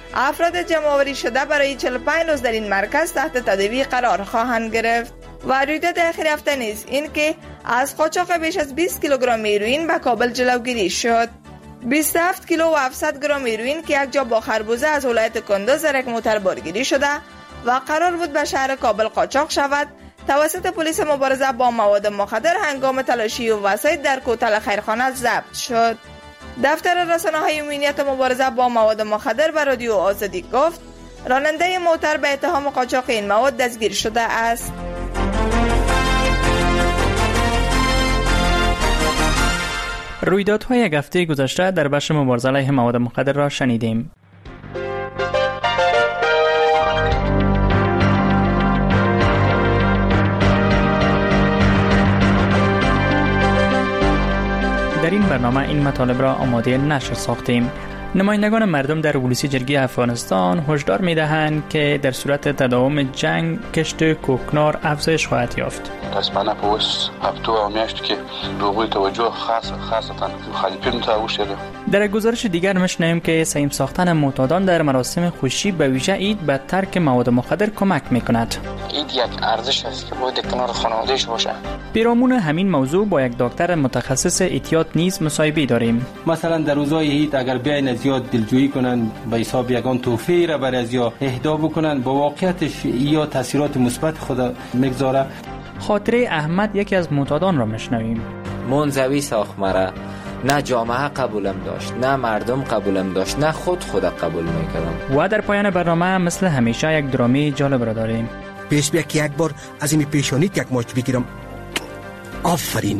افراد جمع‌آوری شده برای 45 روز در این مرکز تحت تداوی قرار خواهند گرفت. و رویداد اخیر هفته نیز این که از قاچاق بیش از 20 کیلوگرم هیروئین به کابل جلوگیری شد. 27 کیلو و 700 گرم هیروئین که یک جا با خربوزه از ولایت کندوز در یک موتر بارگیری شده و قرار بود به شهر کابل قاچاق شود، توسط پلیس مبارزه با مواد مخدر هنگام تلاشی و وسایط در کوتل خیرخانه ضبط شد. دفتر رسانه‌های امنیت مبارزه با مواد مخدر به رادیو آزادی گفت راننده موتر به اتهام قاچاق این مواد دستگیر شده است. رویدادهای یک هفته گذشته در بخش مبارزه علیه مواد مخدر را شنیدیم. در این برنامه این مطالب را آماده نشر ساختیم. نمایندگان مردم در ولسی جرگی افغانستان هشدار می‌دهند که در صورت تداوم جنگ کشت کوکنار افزایش خواهد یافت. متاسفانه په اوس هفتو او میاشتو کې د هغوی توجه خاصتا مخالفینو ته اوښتې. در گزارش دیگر می‌شنویم که سهیم ساختن معتادان در مراسم خوشی به ویژه عید به ترک مواد مخدر کمک می‌کند. عید یک ارزش است که باید کنار خانواده‌اش باشه. پیرامون همین موضوع با یک دکتر متخصص اعتیاد نیز مصاحبه داریم. مثلا در روزهای عید اگر بیاین زیاد دلجویی کنن به حساب یگان تحفه را برای ازیا اهدا بکنن با واقعیتش یا تاثیرات مثبت خود میگذاره. خاطره احمد یکی از معتادان را میشنویم. منزوی ساخت مرا، نه جامعه قبولم داشت، نه مردم قبولم داشت، نه خود قبول میکردم. و در پایان برنامه مثل همیشه یک درامی جالب را داریم. پیش بیا که یک بار از این پیشانیت یک ماچ بگیرم. آفرین.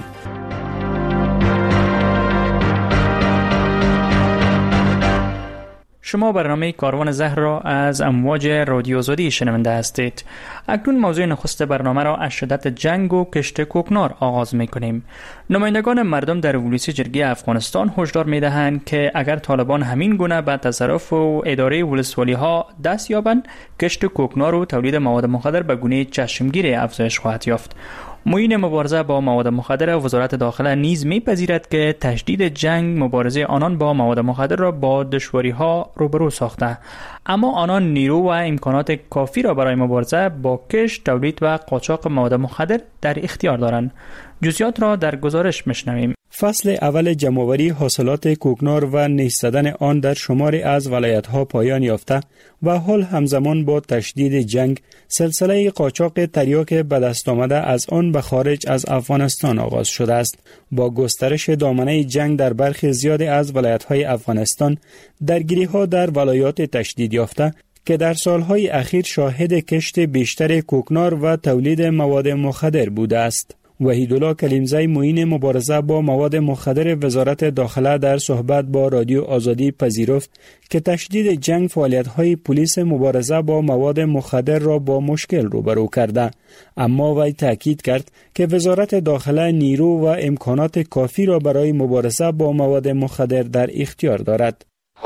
شما برنامه کاروان زهر را از امواج رادیو آزادی شنونده هستید. اکنون موضوع نخست برنامه را از شدت جنگ و کشت کوکنار آغاز می‌کنیم. نمایندگان مردم در ولسی جرگی افغانستان هشدار می‌دهند که اگر طالبان همین گونه به تصرف و اداره ولسوالی‌ها دست یابند، کشت کوکنار و تولید مواد مخدر به گونه چشمگیر افزایش خواهد یافت. معین مبارزه با مواد مخدر وزارت داخله نیز می‌پذیرد که تشدید جنگ مبارزه آنان با مواد مخدر را با دشواری‌ها روبرو ساخته، اما آنان نیرو و امکانات کافی را برای مبارزه با کشت، تولید و قاچاق مواد مخدر در اختیار دارند. جزئیات را در گزارش میشنویم. فصل اول جمع‌آوری حاصلات کوکنار و نیست زدن آن در شماری از ولایت‌ها پایان یافته و حال همزمان با تشدید جنگ سلسله قاچاق تریاک به دست آمده از آن به خارج از افغانستان آغاز شده است. با گسترش دامنه جنگ در برخی زیادی از ولایت‌های افغانستان، درگیری‌ها در ولایات تشدید یافته که در سالهای اخیر شاهد کشت بیشتر کوکنار و تولید مواد مخدر بوده است. وحیدالله کلیمزی معین مبارزه با مواد مخدر وزارت داخله در صحبت با رادیو آزادی پذیرفت که تشدید جنگ فعالیت‌های پلیس مبارزه با مواد مخدر را با مشکل روبرو کرده، اما وی تاکید کرد که وزارت داخله نیرو و امکانات کافی را برای مبارزه با مواد مخدر در اختیار دارد.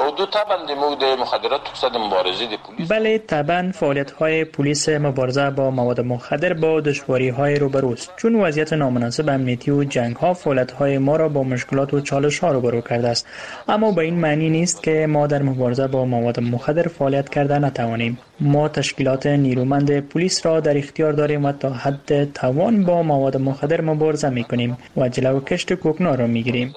بله، طبعا فعالیت‌های پلیس مبارزه با مواد مخدر با دشواری‌های روبروست، چون وضعیت نامناسب امنیتی و جنگ‌ها فعالیت‌های ما را با مشکلات و چالش‌ها روبرو کرده است، اما به این معنی نیست که ما در مبارزه با مواد مخدر فعالیت کرده نتوانیم. ما تشکیلات نیرومند پلیس را در اختیار داریم و تا حد توان با مواد مخدر مبارزه می‌کنیم و جلو کشت کوکنار را می‌گیریم.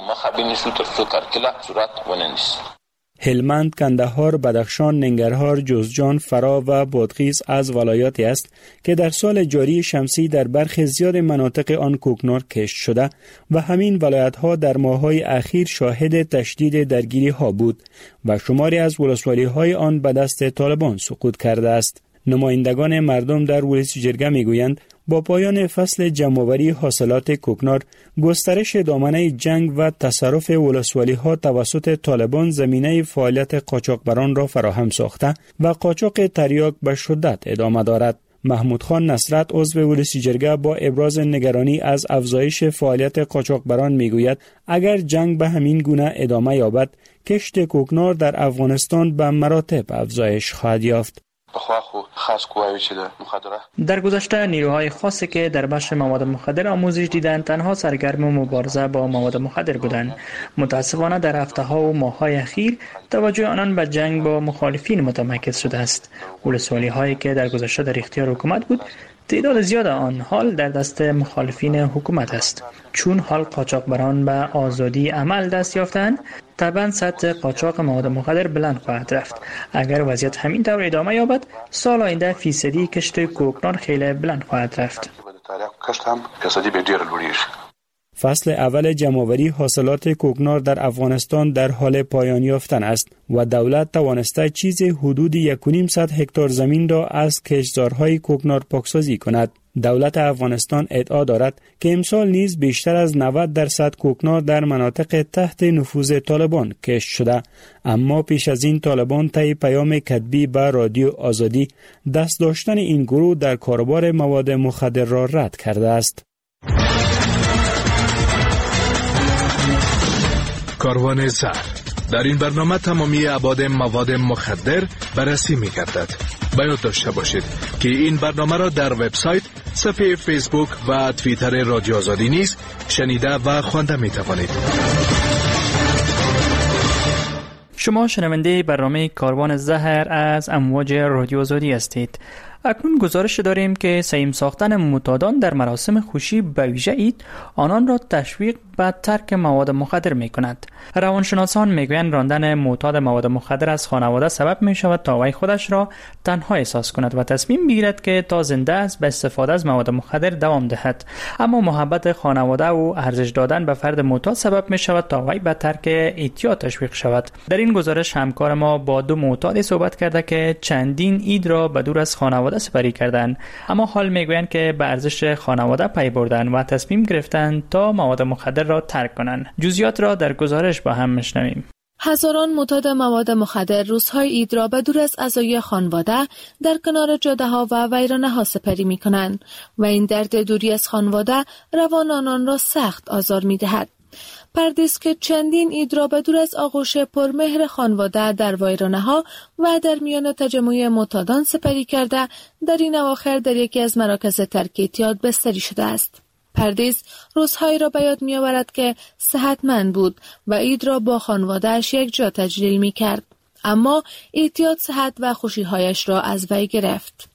هلمند، کندهار، بدخشان، ننگرهار، جوزجان، فرا و بادغیس از ولایاتی است که در سال جاری شمسی در برخی زیاد مناطق آن کوکنار کشت شده و همین ولایت‌ها در ماه‌های اخیر شاهد تشدید درگیری‌ها بود و شماری از ولسوالی‌های آن به دست طالبان سقوط کرده است. نمایندگان مردم در ولسی جرگه می‌گویند با پایان فصل جمع‌آوری حاصلات کوکنار، گسترش دامنه جنگ و تصرف ولسوالی‌ها توسط طالبان زمینه فعالیت قاچاقبران را فراهم ساخته و قاچاق تریاک به شدت ادامه دارد. محمود خان نصرت عضو ولسی جرگه با ابراز نگرانی از افزایش فعالیت قاچاقبران میگوید اگر جنگ به همین گونه ادامه یابد، کشت کوکنار در افغانستان به مراتب افزایش خواهد یافت. بخوا خو خاص قواوی چې د مخدره در گذشته نیروهای خاصی که در بخش مواد مخدر آموزش دیدند تنها سرگرم مبارزه با مواد مخدر بودند. متاسفانه در هفته‌ها و ماه‌های اخیر توجه آنان به جنگ با مخالفین متمرکز شده است. ولسوالی‌هایی که در گذشته در اختیار حکومت بود، تعداد زیاد آن حال در دست مخالفین حکومت است. چون حال قاچاقبران به آزادی عمل دست یافتند، طبعا سطح قاچاق مواد مخدر بلند خواهد رفت. اگر وضعیت همین طور ادامه یابد، سال آینده فیصدی کشت کوکنار خیلی بلند خواهد رفت. فصل اول جمع‌آوری حاصلات کوکنار در افغانستان در حال پایان یافتن است و دولت توانسته چیز حدود 1.5 هکتار زمین را از کشتزارهای کوکنار پاکسازی کند. دولت افغانستان ادعا دارد که امسال نیز بیشتر از 90% کوکنار در مناطق تحت نفوذ طالبان کشت شده، اما پیش از این طالبان طی پیام کتبی به رادیو آزادی دست داشتن این گروه در کاروبار مواد مخدر را رد کرده است. کاروان زر. در این برنامه تمامی ابعاد مواد مخدر بررسی می‌گردد. باید داشته باشید که این برنامه را در وبسایت، صفحه فیسبوک و توییتر رادیو آزادی نیز شنیده و خوانده می‌توانید. شما شنونده برنامه کاروان زهر از امواج رادیو آزادی هستید. اکنون گزارش داریم که سیم ساختن معتادان در مراسم خوشی به ویژه عید آنان را تشویق به ترک مواد مخدر می کند. روانشناسان میگویند راندن معتاد مواد مخدر از خانواده سبب می شود تا وی خودش را تنها احساس کند و تصمیم بگیرد که تا زنده است به استفاده از مواد مخدر دوام دهد. اما محبت خانواده و ارزش دادن به فرد معتاد سبب می شود تا وی به ترک اعتیاد تشویق شود. در این گزارش همکار ما با 2 معتاد صحبت کرده که چندین عید را به دور از خانواده سپری کردند، اما حال میگویند که به ارزش خانواده پی بردند و تصمیم گرفتند تا مواد مخدر را ترک کنند. جزئیات را در گزارش با هم میشنویم. هزاران معتاد مواد مخدر روزهای عید را به دور از اعضای خانواده در کنار جاده‌ها و ویرانه‌ها سپری می‌کنند و این درد دوری از خانواده روان آنان را سخت آزار می‌دهد. پردیس که چندین عید را به دور از آغوش پرمهر خانواده در ویرانه‌ها و در میان تجمع معتادان سپری کرده، در این اواخر در یکی از مراکز ترک اعتیاد بستری شده است. پردیس روزهایی را به یاد می‌آورد که صحتمند بود و عید را با خانواده‌اش یک جا تجلیل می‌کرد، اما اعتیاد صحت و خوشی‌هایش را از وی گرفت.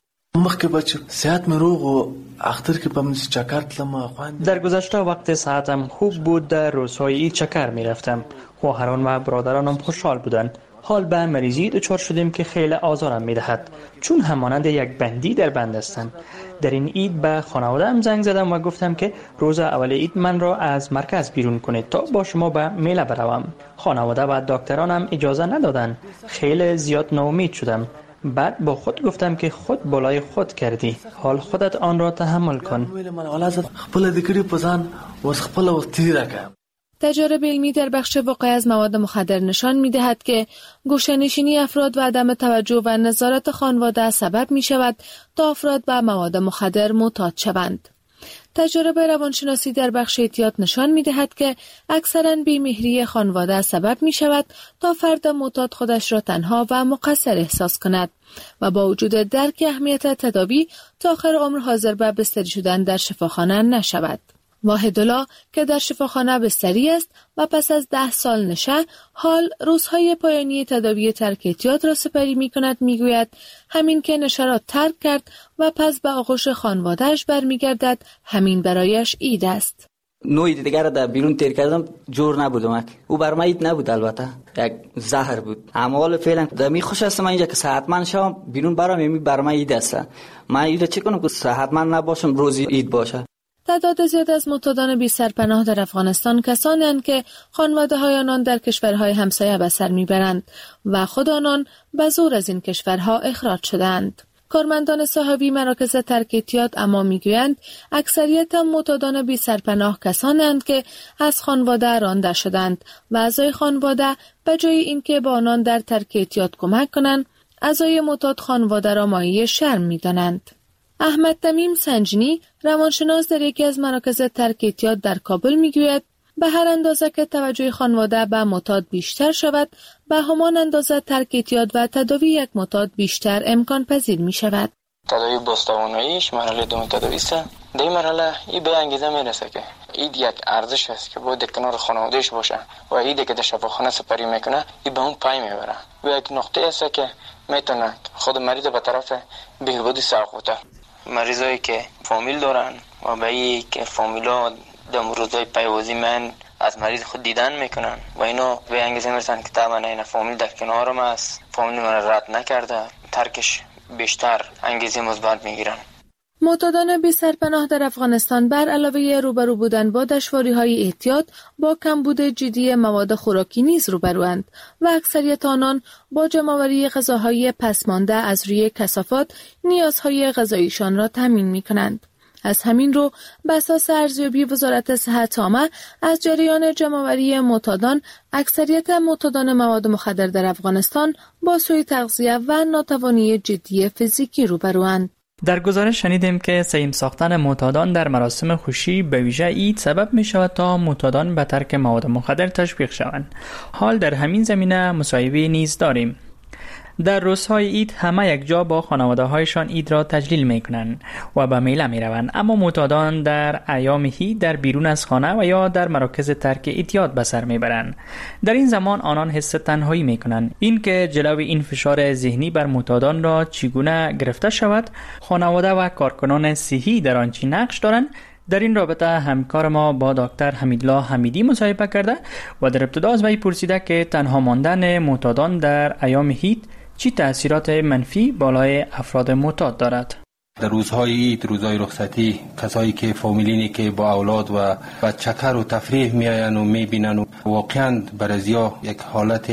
در گذشته وقت صحتم خوب بود، در روزهای عید چکر می‌رفتم. خواهران و برادرانم خوشحال بودند. حال به مریضی دچار شدیم که خیلی آزارم می‌دهد، چون همانند یک بندی در بند هستند. در این عید به خانواده‌ام زنگ زدم و گفتم که روز اول عید من را از مرکز بیرون کنید تا با شما به میله بروم. خانواده و دکترانم اجازه ندادند. خیلی زیاد ناامید شدم. بعد با خود گفتم که خود بالای خود کردی، حال خودت آن را تحمل کن. تجارب علمی در بخش وقایع از مواد مخدر نشان می‌دهد که گوشه‌نشینی افراد و عدم توجه و نظارت خانواده سبب می‌شود تا افراد به مواد مخدر معتاد شوند. تجارب روانشناسی در بخش اعتیاد نشان می‌دهد که اکثراً بی‌مهری خانواده سبب می‌شود تا فرد معتاد خودش را تنها و مقصر احساس کند و با وجود درک اهمیت تداوی تا آخر عمر حاضر به بستری شدن در شفاخانه نشود. واحدالله که در شفاخانه بستری است و پس از 10 سال نشه حال روزهای پایانی تداوی ترک اعتیاد را سپری می کند. می گوید همین که نشه را ترک کرد و پس به آغوش خانواده‌اش برمیگردد، همین برایش عید است. نوعی دیگر را در بیرون تیر کردم، جور نبودم. او بر من عید نبود، البته یک زهر بود. اما حالا فعلا دمی خوش هستم اینجا که صحتمند شوم، بیرون برام یمی بر من عید است. من عید چه کنم که صحتمند نباشم، روزی عید باشه. تعداد زیاد از معتادان بی سرپناه در افغانستان کسانی اند که خانواده‌های آنان در کشورهای همسایه به سر میبرند و خود آنان به زور از این کشورها اخراج شدند. کارمندان صاحبی مراکز ترک اعتیاد اما میگویند اکثریت معتادان بی سرپناه کسانی اند که از خانواده رانده شدند و اعضای خانواده به جای اینکه با آنان در ترک اعتیاد کمک کنند، اعضای معتاد خانواده را مایه شرم میدانند. احمد تمیم سنجنی، روانشناس در یکی از مراکز ترک اعتیاد در کابل میگوید به هر اندازه که توجه خانواده به معتاد بیشتر شود، به همان اندازه ترک اعتیاد و تداوی یک معتاد بیشتر امکان پذیر می شود. تداوی بازتواناییش مرحله دوم تداوی است. در این مرحله این به انگیزه میرسه که این یک ارزش است که باید کنار خانوادهش باشه و ایده که در شفاخانه سپری میکنه این به اون پای میبره و یک نقطه است که میتونه خود مریض به طرف بهبودی سوق بده. مریضایی که فامیل دارن و به این که فامیلا در روزهای پیوازی من از مریض خود دیدن میکنن و اینا به انگیزه میرسن که طبعا این فامیل در کنارم است، فامیل من رد نکرده، ترکش بیشتر انگیزه مثبت میگیرن. معتادان بی سرپناه در افغانستان بر علاوه روبرو بودن با دشواری‌های اعتیاد با کمبود جدی مواد خوراکی نیز روبروند و اکثریت آنان با جمع‌آوری غذاهای پسمانده از روی کثافات نیازهای غذاییشان را تامین می‌کنند. از همین رو به اساس ارزیابی وزارت صحت عامه از جریان جمع‌آوری معتادان، اکثریت معتادان مواد مخدر در افغانستان با سوء تغذیه و ناتوانی جدی فیزیکی روبروند. در گزارش شنیدیم که سیم ساختن معتادان در مراسم خوشی به ویژه عید سبب می شود تا معتادان به ترک مواد مخدر تشویق شوند. حال در همین زمینه مصاحبه نیز داریم. در روزهای عید همه یک جا با خانواده هایشان عید را تجلیل می کنند و به میله می روند، اما معتادان در ایام عید در بیرون از خانه و یا در مراکز ترک اعتیاد به سر می برند. در این زمان آنان حس تنهایی می کنند. این که جلوی این فشار ذهنی بر معتادان را چگونه گرفته شود، خانواده و کارکنان صحی در آن چه نقش دارند. در این رابطه همکار ما با دکتر حمیدالله حمیدی مصاحبه کرده و در ابتدا از وی پرسیده که تنها ماندن معتادان در ایام عید چی تأثیرات منفی بالای افراد معتاد دارد؟ در روزهای عید، روزهای رخصتی، کسایی که فامیلینی که با اولاد و چکر و تفریح میآیند و میبینند و واقعا برازیا یک حالت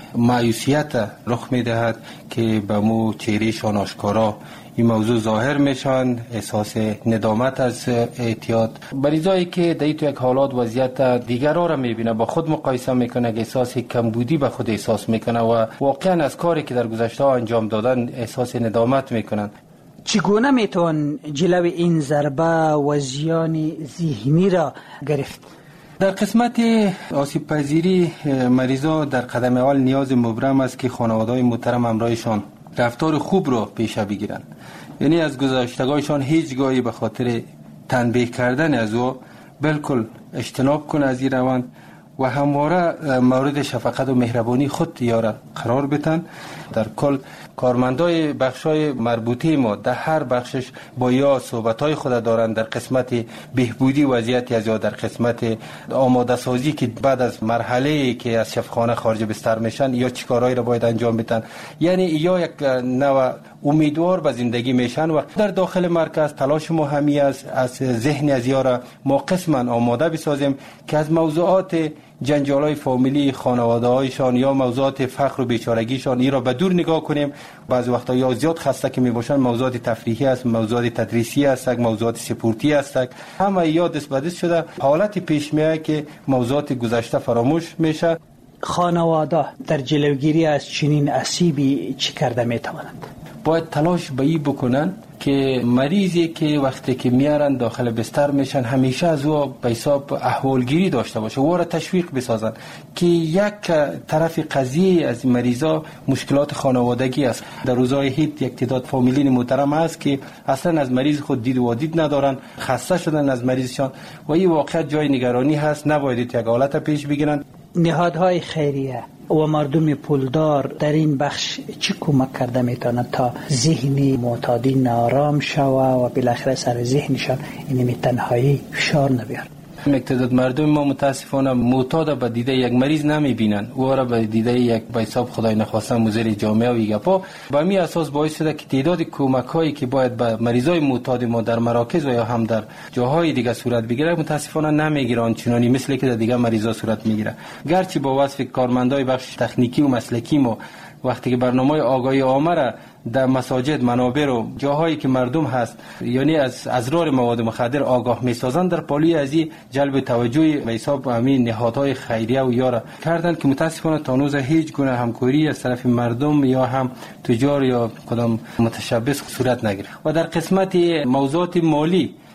مایوسیت رخ میدهد که به مو چهرهشان آشکارا این موضوع ظاهر میشن، احساس ندامت از اعتیاد. مریضایی که در یک حالات وضعیت دیگران را میبینه با خود مقایسه میکنه، احساس کمبودی به خود احساس میکنه و واقعا از کاری که در گذشته انجام دادن احساس ندامت میکنن. چگونه میتوان جلوی این ضربه و زیان ذهنی را گرفت؟ در قسمت آسیب پذیری مریضا در قدم اول نیاز مبرم است که خانواده‌های محترم همراهشان رفتار خوب را پیشه بگیرن، یعنی از گذشتگاهشان هیچگاهی به خاطر تنبیه کردن از او بالکل اجتناب کنه از این روند و همواره مورد شفقت و مهربانی خود یاره قرار بدن. در کل کارمندای بخشای مربوطه ما در هر بخشش با یا صحبتای خود دارن در قسمت بهبودی وضعیتی از یا در قسمت آماده سازی که بعد از مرحله که از شفاخانه خارج بستر میشن یا چیکارایی را باید انجام بدن، یعنی یا یک نوع امیدوار به زندگی میشن و در داخل مرکز تلاش ما همی از ذهن از یارا ما قسما آماده بسازیم که از موضوعات جنجالای فامیلی خانواده هایشان یا موضوعات فقر و بیچارگیشان ای را به دور نگاه کنیم. بعضی وقتا یا زیاد خسته که می باشن موضوعات تفریحی است، موضوعات تدریسی است، موضوعات سپورتی است، همه یا دست به دست شده حالت پیش میاد که موضوعات گذشته فراموش میشه. خانواده در جلوگیری از چنین آسیبی چی کرده میتوانند؟ باید تلاش به این بکنن که مریضی که وقتی که میارن داخل بستر میشن همیشه از او به حساب احوالگیری داشته باشه و را تشویق بسازن که یک طرف قضیه از مریضا مشکلات خانوادگی است. در روزهای عید یک تعداد فامیلین محترم است که اصلا از مریض خود دید و دید ندارن، خسته شدن از مریضشان و این واقعیت جای نگرانی هست. نباید یک حالت پیش بگیرن. نهادهای خیریه و مردم پولدار در این بخش چی کمک کرده میتونند تا ذهنی معتادین آرام شوه و بالاخره سر ذهنشان این تنهایی فشار نبیاره؟ تعداد مردم ما متاسفانه معتاد به دیده یک مریض نمیبینن، او را به دیده یک به حساب خدای نخواسته مضر جامعه و گپا. با می اساس باعث شده که تعداد کمک هایی که باید به مریضای معتاد ما در مراکز و یا هم در جاهای دیگه صورت بگیره متاسفانه نمیگیرن چنانی مثل که در دیگه مریضا صورت میگیره. گرچه با وصف کارمندای بخش تکنیکی و مسلکی ما وقتی که برنامه آگاهی عامه را در مساجد، منابر و جاهایی که مردم هست یعنی از اضرار مواد مخدر آگاه میسازن، در پالی از این جلب توجه به حساب همین نهادهای خیریه و یارا کردن که متاسفانه تا هنوز هیچ گونه همکاری از طرف مردم یا هم تجار یا کدام متشبث صورت نگیره. و در قسمت موضوعات مالی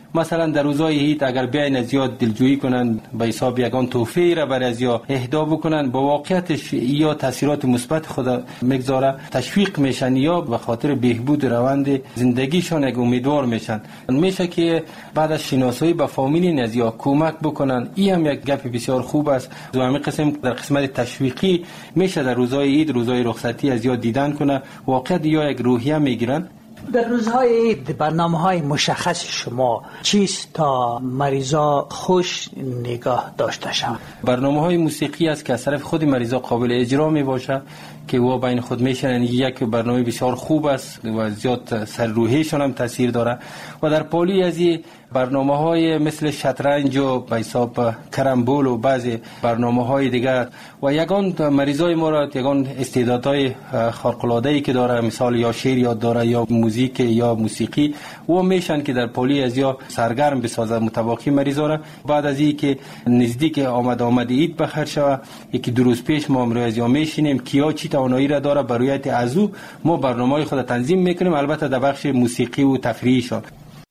مثلا در روزهای عید اگر بیاین از یاد دلجویی کنن به حساب یگان تحفه را برای از یا اهدا بکنن، با واقعیتش یا تاثیرات مثبت خود میگذاره، تشویق میشن یا به خاطر بهبود روند زندگیشان یک امیدوار میشن. میشه که بعد از شناسایی به فامیل از یا کمک بکنن. این هم یک گپ بسیار خوب است. و همین قسم در قسمت تشویقی میشه در روزهای عید، روزهای رخصتی از یاد دیدن کنه، واقعا یا یک روحیه میگیرن. در روزهای عید برنامه‌های مشخص شما چیست تا مریضا خوش نگاه داشته شوند؟ برنامه‌های موسیقی است که از طرف خود مریضا قابل اجرا می باشه که و بین خود میشن. یک برنامه بسیار خوب است و زیاد سر روحیشان هم تاثیر داره. و در پالی از این برنامه‌های مثل شطرنج و به حساب کرمبول و بعضی برنامه‌های دیگر و یگان مریضای ما را یگان استعدادهای خارق‌العاده‌ای که داره، مثال یا شعر یاد داره یا موزیک یا موسیقی، و میشن که در پالی از یا سرگرم بسازه متواقی مریضا را. بعد از این که نزدیک آمد عید بخیر شود، یکی دو روز پیش ما امروز یا میشینیم کیا چی توانایی را داره، برایت از او ما برنامه‌های خود تنظیم میکنیم، البته در بخش موسیقی و تفریحیشان.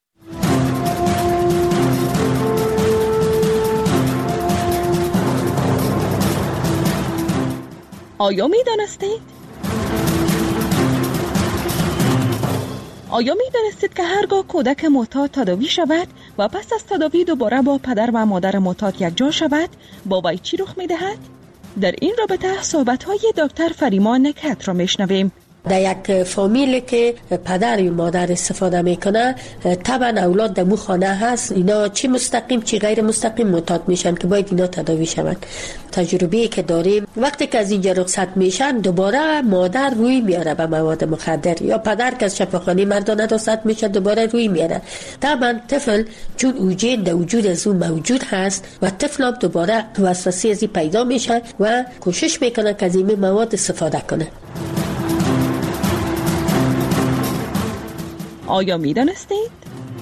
آیا می دانستید که هرگاه کودک معتاد تداوی شود و پس از تداوی دوباره با پدر و مادر معتاد یکجا شود، با وی چی رخ می دهد؟ در این رابطه صحبت‌های دکتر فریمان نکت را میشنویم. در یک فامیل که پدر یا مادر استفاده میکنه، طبعا اولاد در مو خانه هست، اینا چی مستقیم چی غیر مستقیم معتاد میشن که باید اینا تداوی شوند. تجربه‌ای که داریم وقتی که از اینجا رخصت میشن دوباره مادر روی میاره به مواد مخدر، یا پدر که از شفاخانه مردانه رخصت میشه دوباره روی میاره. طبعا طفل چون اوجین در وجود از اون موجود هست و طفل هم دوباره وسوسه ازی پیدا میشه و کوشش میکنه که از این مواد استفاده کنه. آیا می دانستید؟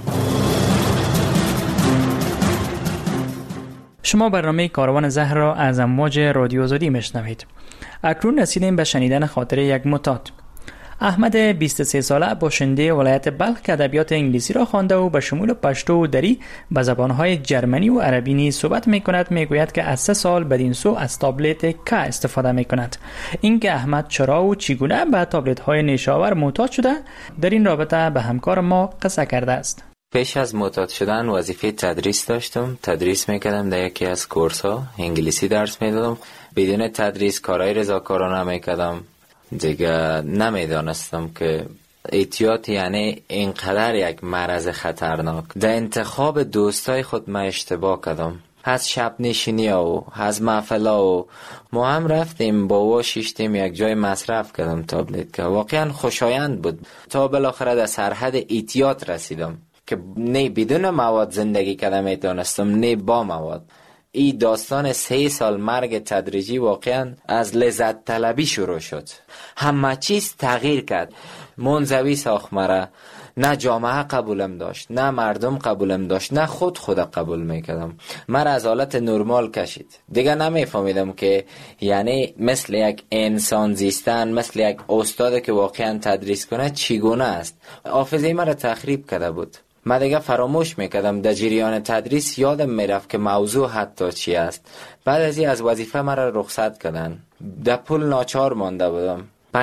شما برنامه کاروان زهر را از امواج رادیو آزادی میشنوید. اکنون رسیدیم به شنیدن خاطره یک معتاد. احمد 23 ساله باشنده ولایت بلخ که ادبیات انگلیسی را خوانده و به شمول پشتو و دری به زبانهای جرمنی و عربی نیز صحبت میکند، میگوید که از 3 سال بدین سو از تابلت که استفاده میکند. اینکه احمد چرا و چگونه به تابلت های نیشاور معتاد شده، در این رابطه به همکار ما قصه کرده است. پیش از معتاد شدن وظیفه تدریس داشتم. تدریس میکردم در یکی از کورس ها، انگلیسی درس میدادم. بدون تدریس کارهای رضاکارانه میکردم. دیگه نمیدانستم که اعتیاد یعنی اینقدر یک مرض خطرناک. در انتخاب دوستای خود من اشتباه کردم. از شب نشینی و از محفلا و ما هم رفتیم با شیشتیم یک جای مصرف کردم تابلت که واقعا خوشایند بود، تا بالاخره در سرحد اعتیاد رسیدم که نه بدون مواد زندگی کردم میتونستم نه با مواد. این داستان 3 سال مرگ تدریجی واقعا از لذت طلبی شروع شد. همه چیز تغییر کرد. منزوی ساخت مرا. نه جامعه قبولم داشت، نه مردم قبولم داشت، نه خود قبول میکردم. مرا از حالت نرمال کشید. دیگه نمیفهمیدم که یعنی مثل یک انسان زیستن، مثل یک استاد که واقعا تدریس کنه چگونه است. حافظه مرا تخریب کرده بود. من دیگه فراموش میکردم در جریان تدریس یادم میرفت که موضوع حتی چی است. بعد از این از وظیفه مرا رخصت کردن. در پول ناچار مانده بودم.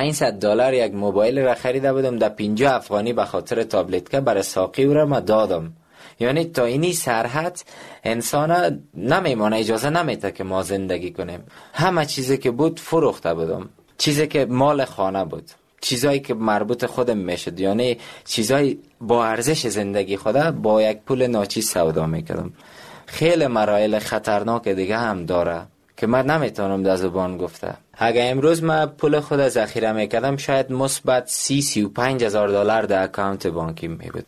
$500 یک موبایل را خریده بودم، در 50 افغانی به خاطر تابلت که برای ساقی او را من دادم. یعنی تا اینی سرحد انسان نمیمانه، اجازه نمیده که ما زندگی کنیم. همه چیزی که بود فروخته بودم، چیزی که مال خانه بود، چیزایی که مربوط خودم میشد، یعنی چیزای با ارزش زندگی خدا با یک پول ناچیز سودا میکردم. خیلی مراحل خطرناک دیگه هم داره که من نمیتونم در زبان گفته. اگه امروز من پول خود ذخیره میکردم شاید مثبت 35,000 دلار در اکانت بانکی میبود.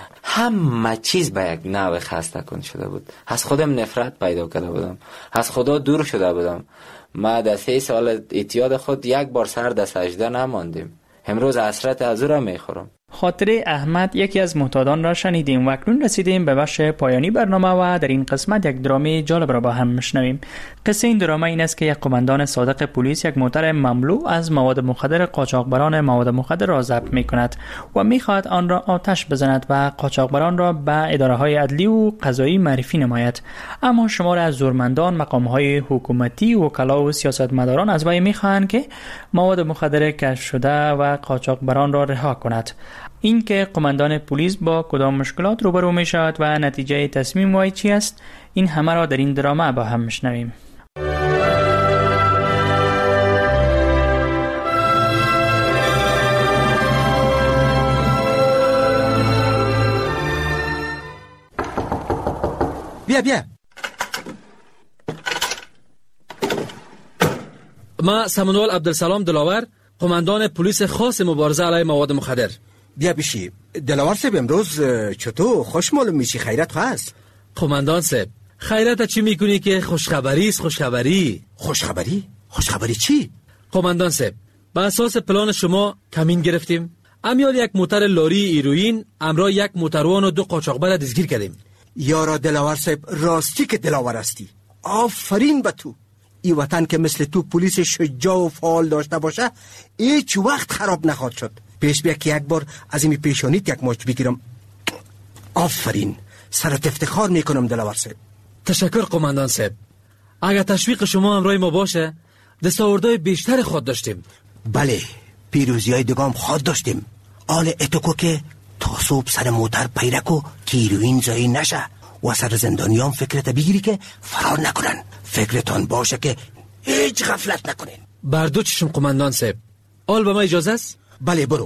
همه چیز به یک نوع خسته کن شده بود. از خودم نفرت پیدا کرده بودم، از خدا دور شده بودم. ما در 3 سال اعتیاد خود یک بار سر در سجده نماندیم. امروز حسرت از او را میخورم. خاطره احمد یکی از معتادان را شنیدیم و اکنون رسیدیم به بخش پایانی برنامه و در این قسمت یک درامه جالب را با هم میشنویم. قصه این درامه این است که یک قماندان صادق پلیس یک موتر مملو از مواد مخدر قاچاقبران مواد مخدر را ضبط میکند و میخواهد آن را آتش بزند و قاچاقبران را به اداره‌های عدلی و قضایی معرفی نماید. اما شمار از زورمندان، مقام‌های حکومتی، وکلا و سیاستمداران از وی میخواهند که مواد مخدر کشف شده و قاچاقبران را رها کند. این که قماندان پلیس با کدام مشکلات روبرو می شود و نتیجه تصمیم وی چی است، این همه را در این درامه با هم میشنویم. بیا ما سمنوال عبدالسلام دلاور، قماندان پلیس خاص مبارزه علیه مواد مخدر. بیا بشی. دلاور صاحب امروز چطور خوش معلوم میشی؟ خیرت هست؟ قماندان صاحب، خیرت چی میکنی که خوشخبری است؟ خوشخبری چی؟ قماندان صاحب، به اساس پلان شما کمین گرفتیم. امیال یک موتر لاری ایروین امرا یک موتروان و 2 قاچاقبر دستگیر کردیم. یارا دلاور صاحب، راستی که دلاور هستی. آفرین به تو. این وطن که مثل تو پلیس شجاع و فعال داشته باشه هیچ وقت خراب نخواهد شد. پیش بیا که یک بار از این پیشانیت یک ماچ بگیرم. آفرین، سرت افتخار میکنم دلاور صاحب. تشکر قماندان صاحب. اگر تشویق شما همراه ما باشه دستاوردهای بیشتر خود داشتیم. بله، پیروزی های دگام خود داشتیم. آل اتکو که تا صبح سر موتر پیرکو که ایروین زایی نشه و سر زندانیان فکرت بگیری که فرار نکنن. فکرتان باشه که هیچ غفلت نکنین. بردو چشم قماندان صاحب. آل به ما اجازه است؟ بله برو.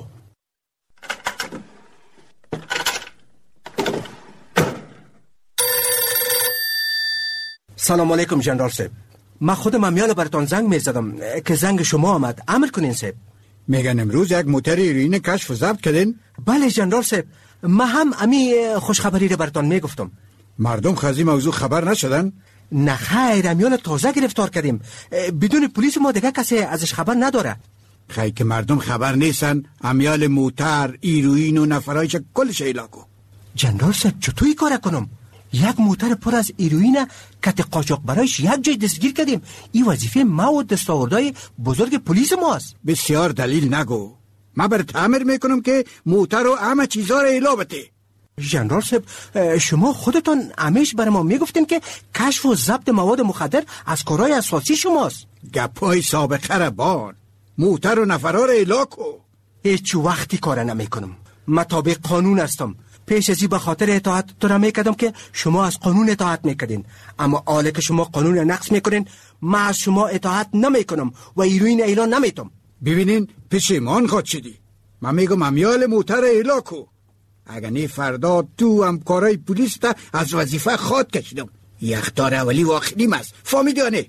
سلام علیکم جنرال صاحب. من خودم امیال براتون زنگ میزدم که زنگ شما آمد. امر کنین صاحب. میگن امروز یک موتر ایروین کشف و ضبط کردین؟ بله جنرال صاحب، من هم امی خوشخبری رو براتون میگفتم. مردم خزی موضوع خبر نشدن؟ نه خیر، امیال تازه گرفتار کردیم. بدون پلیس ما دیگه کسی ازش خبر نداره. خیلی که مردم خبر نیستن امیال موتر، ایروین و نفرایش کلش ایلاکو. جنرال صاحب چطوری کار کنم؟ یک موتر پر از ایروین کت قاچاق برایش یک جای دستگیر کردیم. این وظیفه ما و دستاوردهای بزرگ پلیس ماست. بسیار دلیل نگو. ما بر تعمیر میکنم که موتر و همه چیزا رو ایلا بده. جنرال صاحب، شما خودتان همیش برای ما میگفتین که کشف و ضبط مواد مخدر از کارهای اساسی شماست. گپای سابقه را بان. موتر و نفرها رو ایلا کو. هیچ وقتی کار نمیکنم. من تابع قانون هستم. پیش ازی به خاطر اطاعت تو را میکردم که شما از قانون اطاعت میکردین، اما حالا که شما قانون نقض میکنین من از شما اطاعت نمیکنم و ایروین اعلان نمیتم. ببینین پشیمان خود شدی. من میگم امیال موتر ایلا کو. اگر نی فردا تو همکارای پلیس تا از وظیفه خود کشیدم. یختار اولی و آخریم است. فهمیدی؟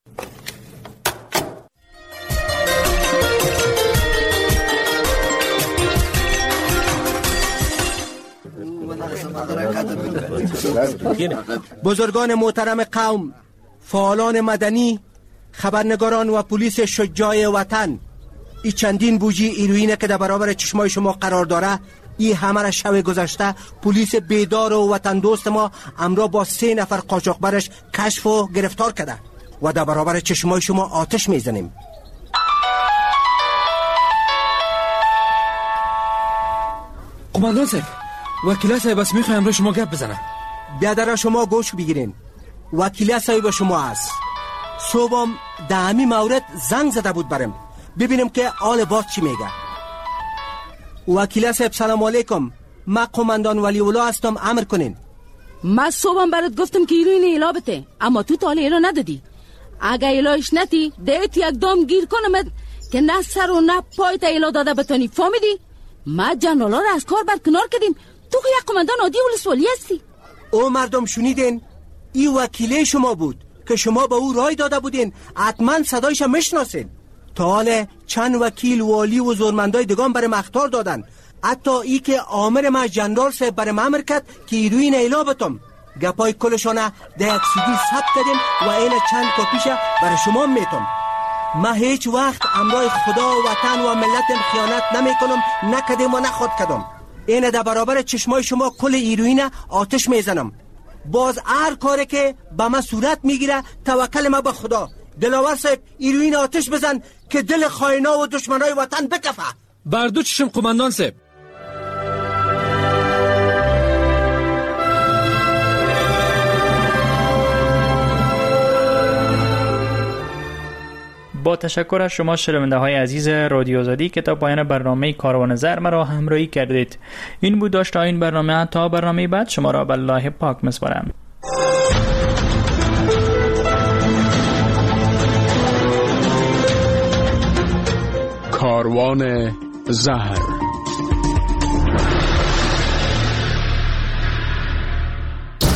بزرگان محترم قوم، فعالان مدنی، خبرنگاران و پلیس شجاع وطن، این چندین بوجی ایروینه که در برابر چشمای شما قرار داره، این همه را شب گذشته پلیس بیدار و وطن دوست ما امرا با 3 نفر قاچاقبرش کشف و گرفتار کرده و در برابر چشمای شما آتش میزنیم. قماندان صاحب، وکیل صاحب بس میخوایم امروز شما گپ بزنم. بیادر شما گوش بگیرین. وکیل صاحب شما هست. صبحم در همین مورد زنگ زده بود برم ببینم که آل باز چی میگه. وکیل صاحب سلام علیکم. من قماندان ولی اولا هستم، امر کنین. من صبحم برات گفتم که ایروین ایلا بته، اما تو تا ایلا ندادی. اگه ایلاش ندی دیت یک دام گیر کنم که نه سر و نه پای تا ایلا داده بتونی. فهمیدی؟ ما جنرالا رو از کار برکنار کردیم. تو که یک قماندان عادی ولسوالی هستی. او مردم شنیدین؟ این وکیله شما بود که شما به او رای داده بودین، حتما صدایش میشناسین. تا حال چند وکیل والی و زورمندای دگان برای مختار دادن. حتی ای که آمر ما جنرال صاحب برای امر کرد که ایروین ایلا بتم. گپای کلشانه در یک CD ثبت کردیم و این چند کپیش برای شما میتم. من هیچ وقت امرای خدا و وطن و ملت خیانت نمی کنم، نکدم و نخود کدم. اینه در برابر چشمای شما کل ایروین آتش میزنم. باز هر کاری که به من صورت میگیره توکل ما به خدا. دلاور صاحب ایروین آتش بزن که دل خائنا و دشمنای وطن بکفه. بر دو چشم قماندان صاحب. با تشکر از شما شنونده های عزیز رادیو آزادی که تا پایان برنامه کاروان زر مرا همراهی کردید. این بود داشت این برنامه. تا برنامه بعد شما را به الله پاک میسپارم. کاروان زهر.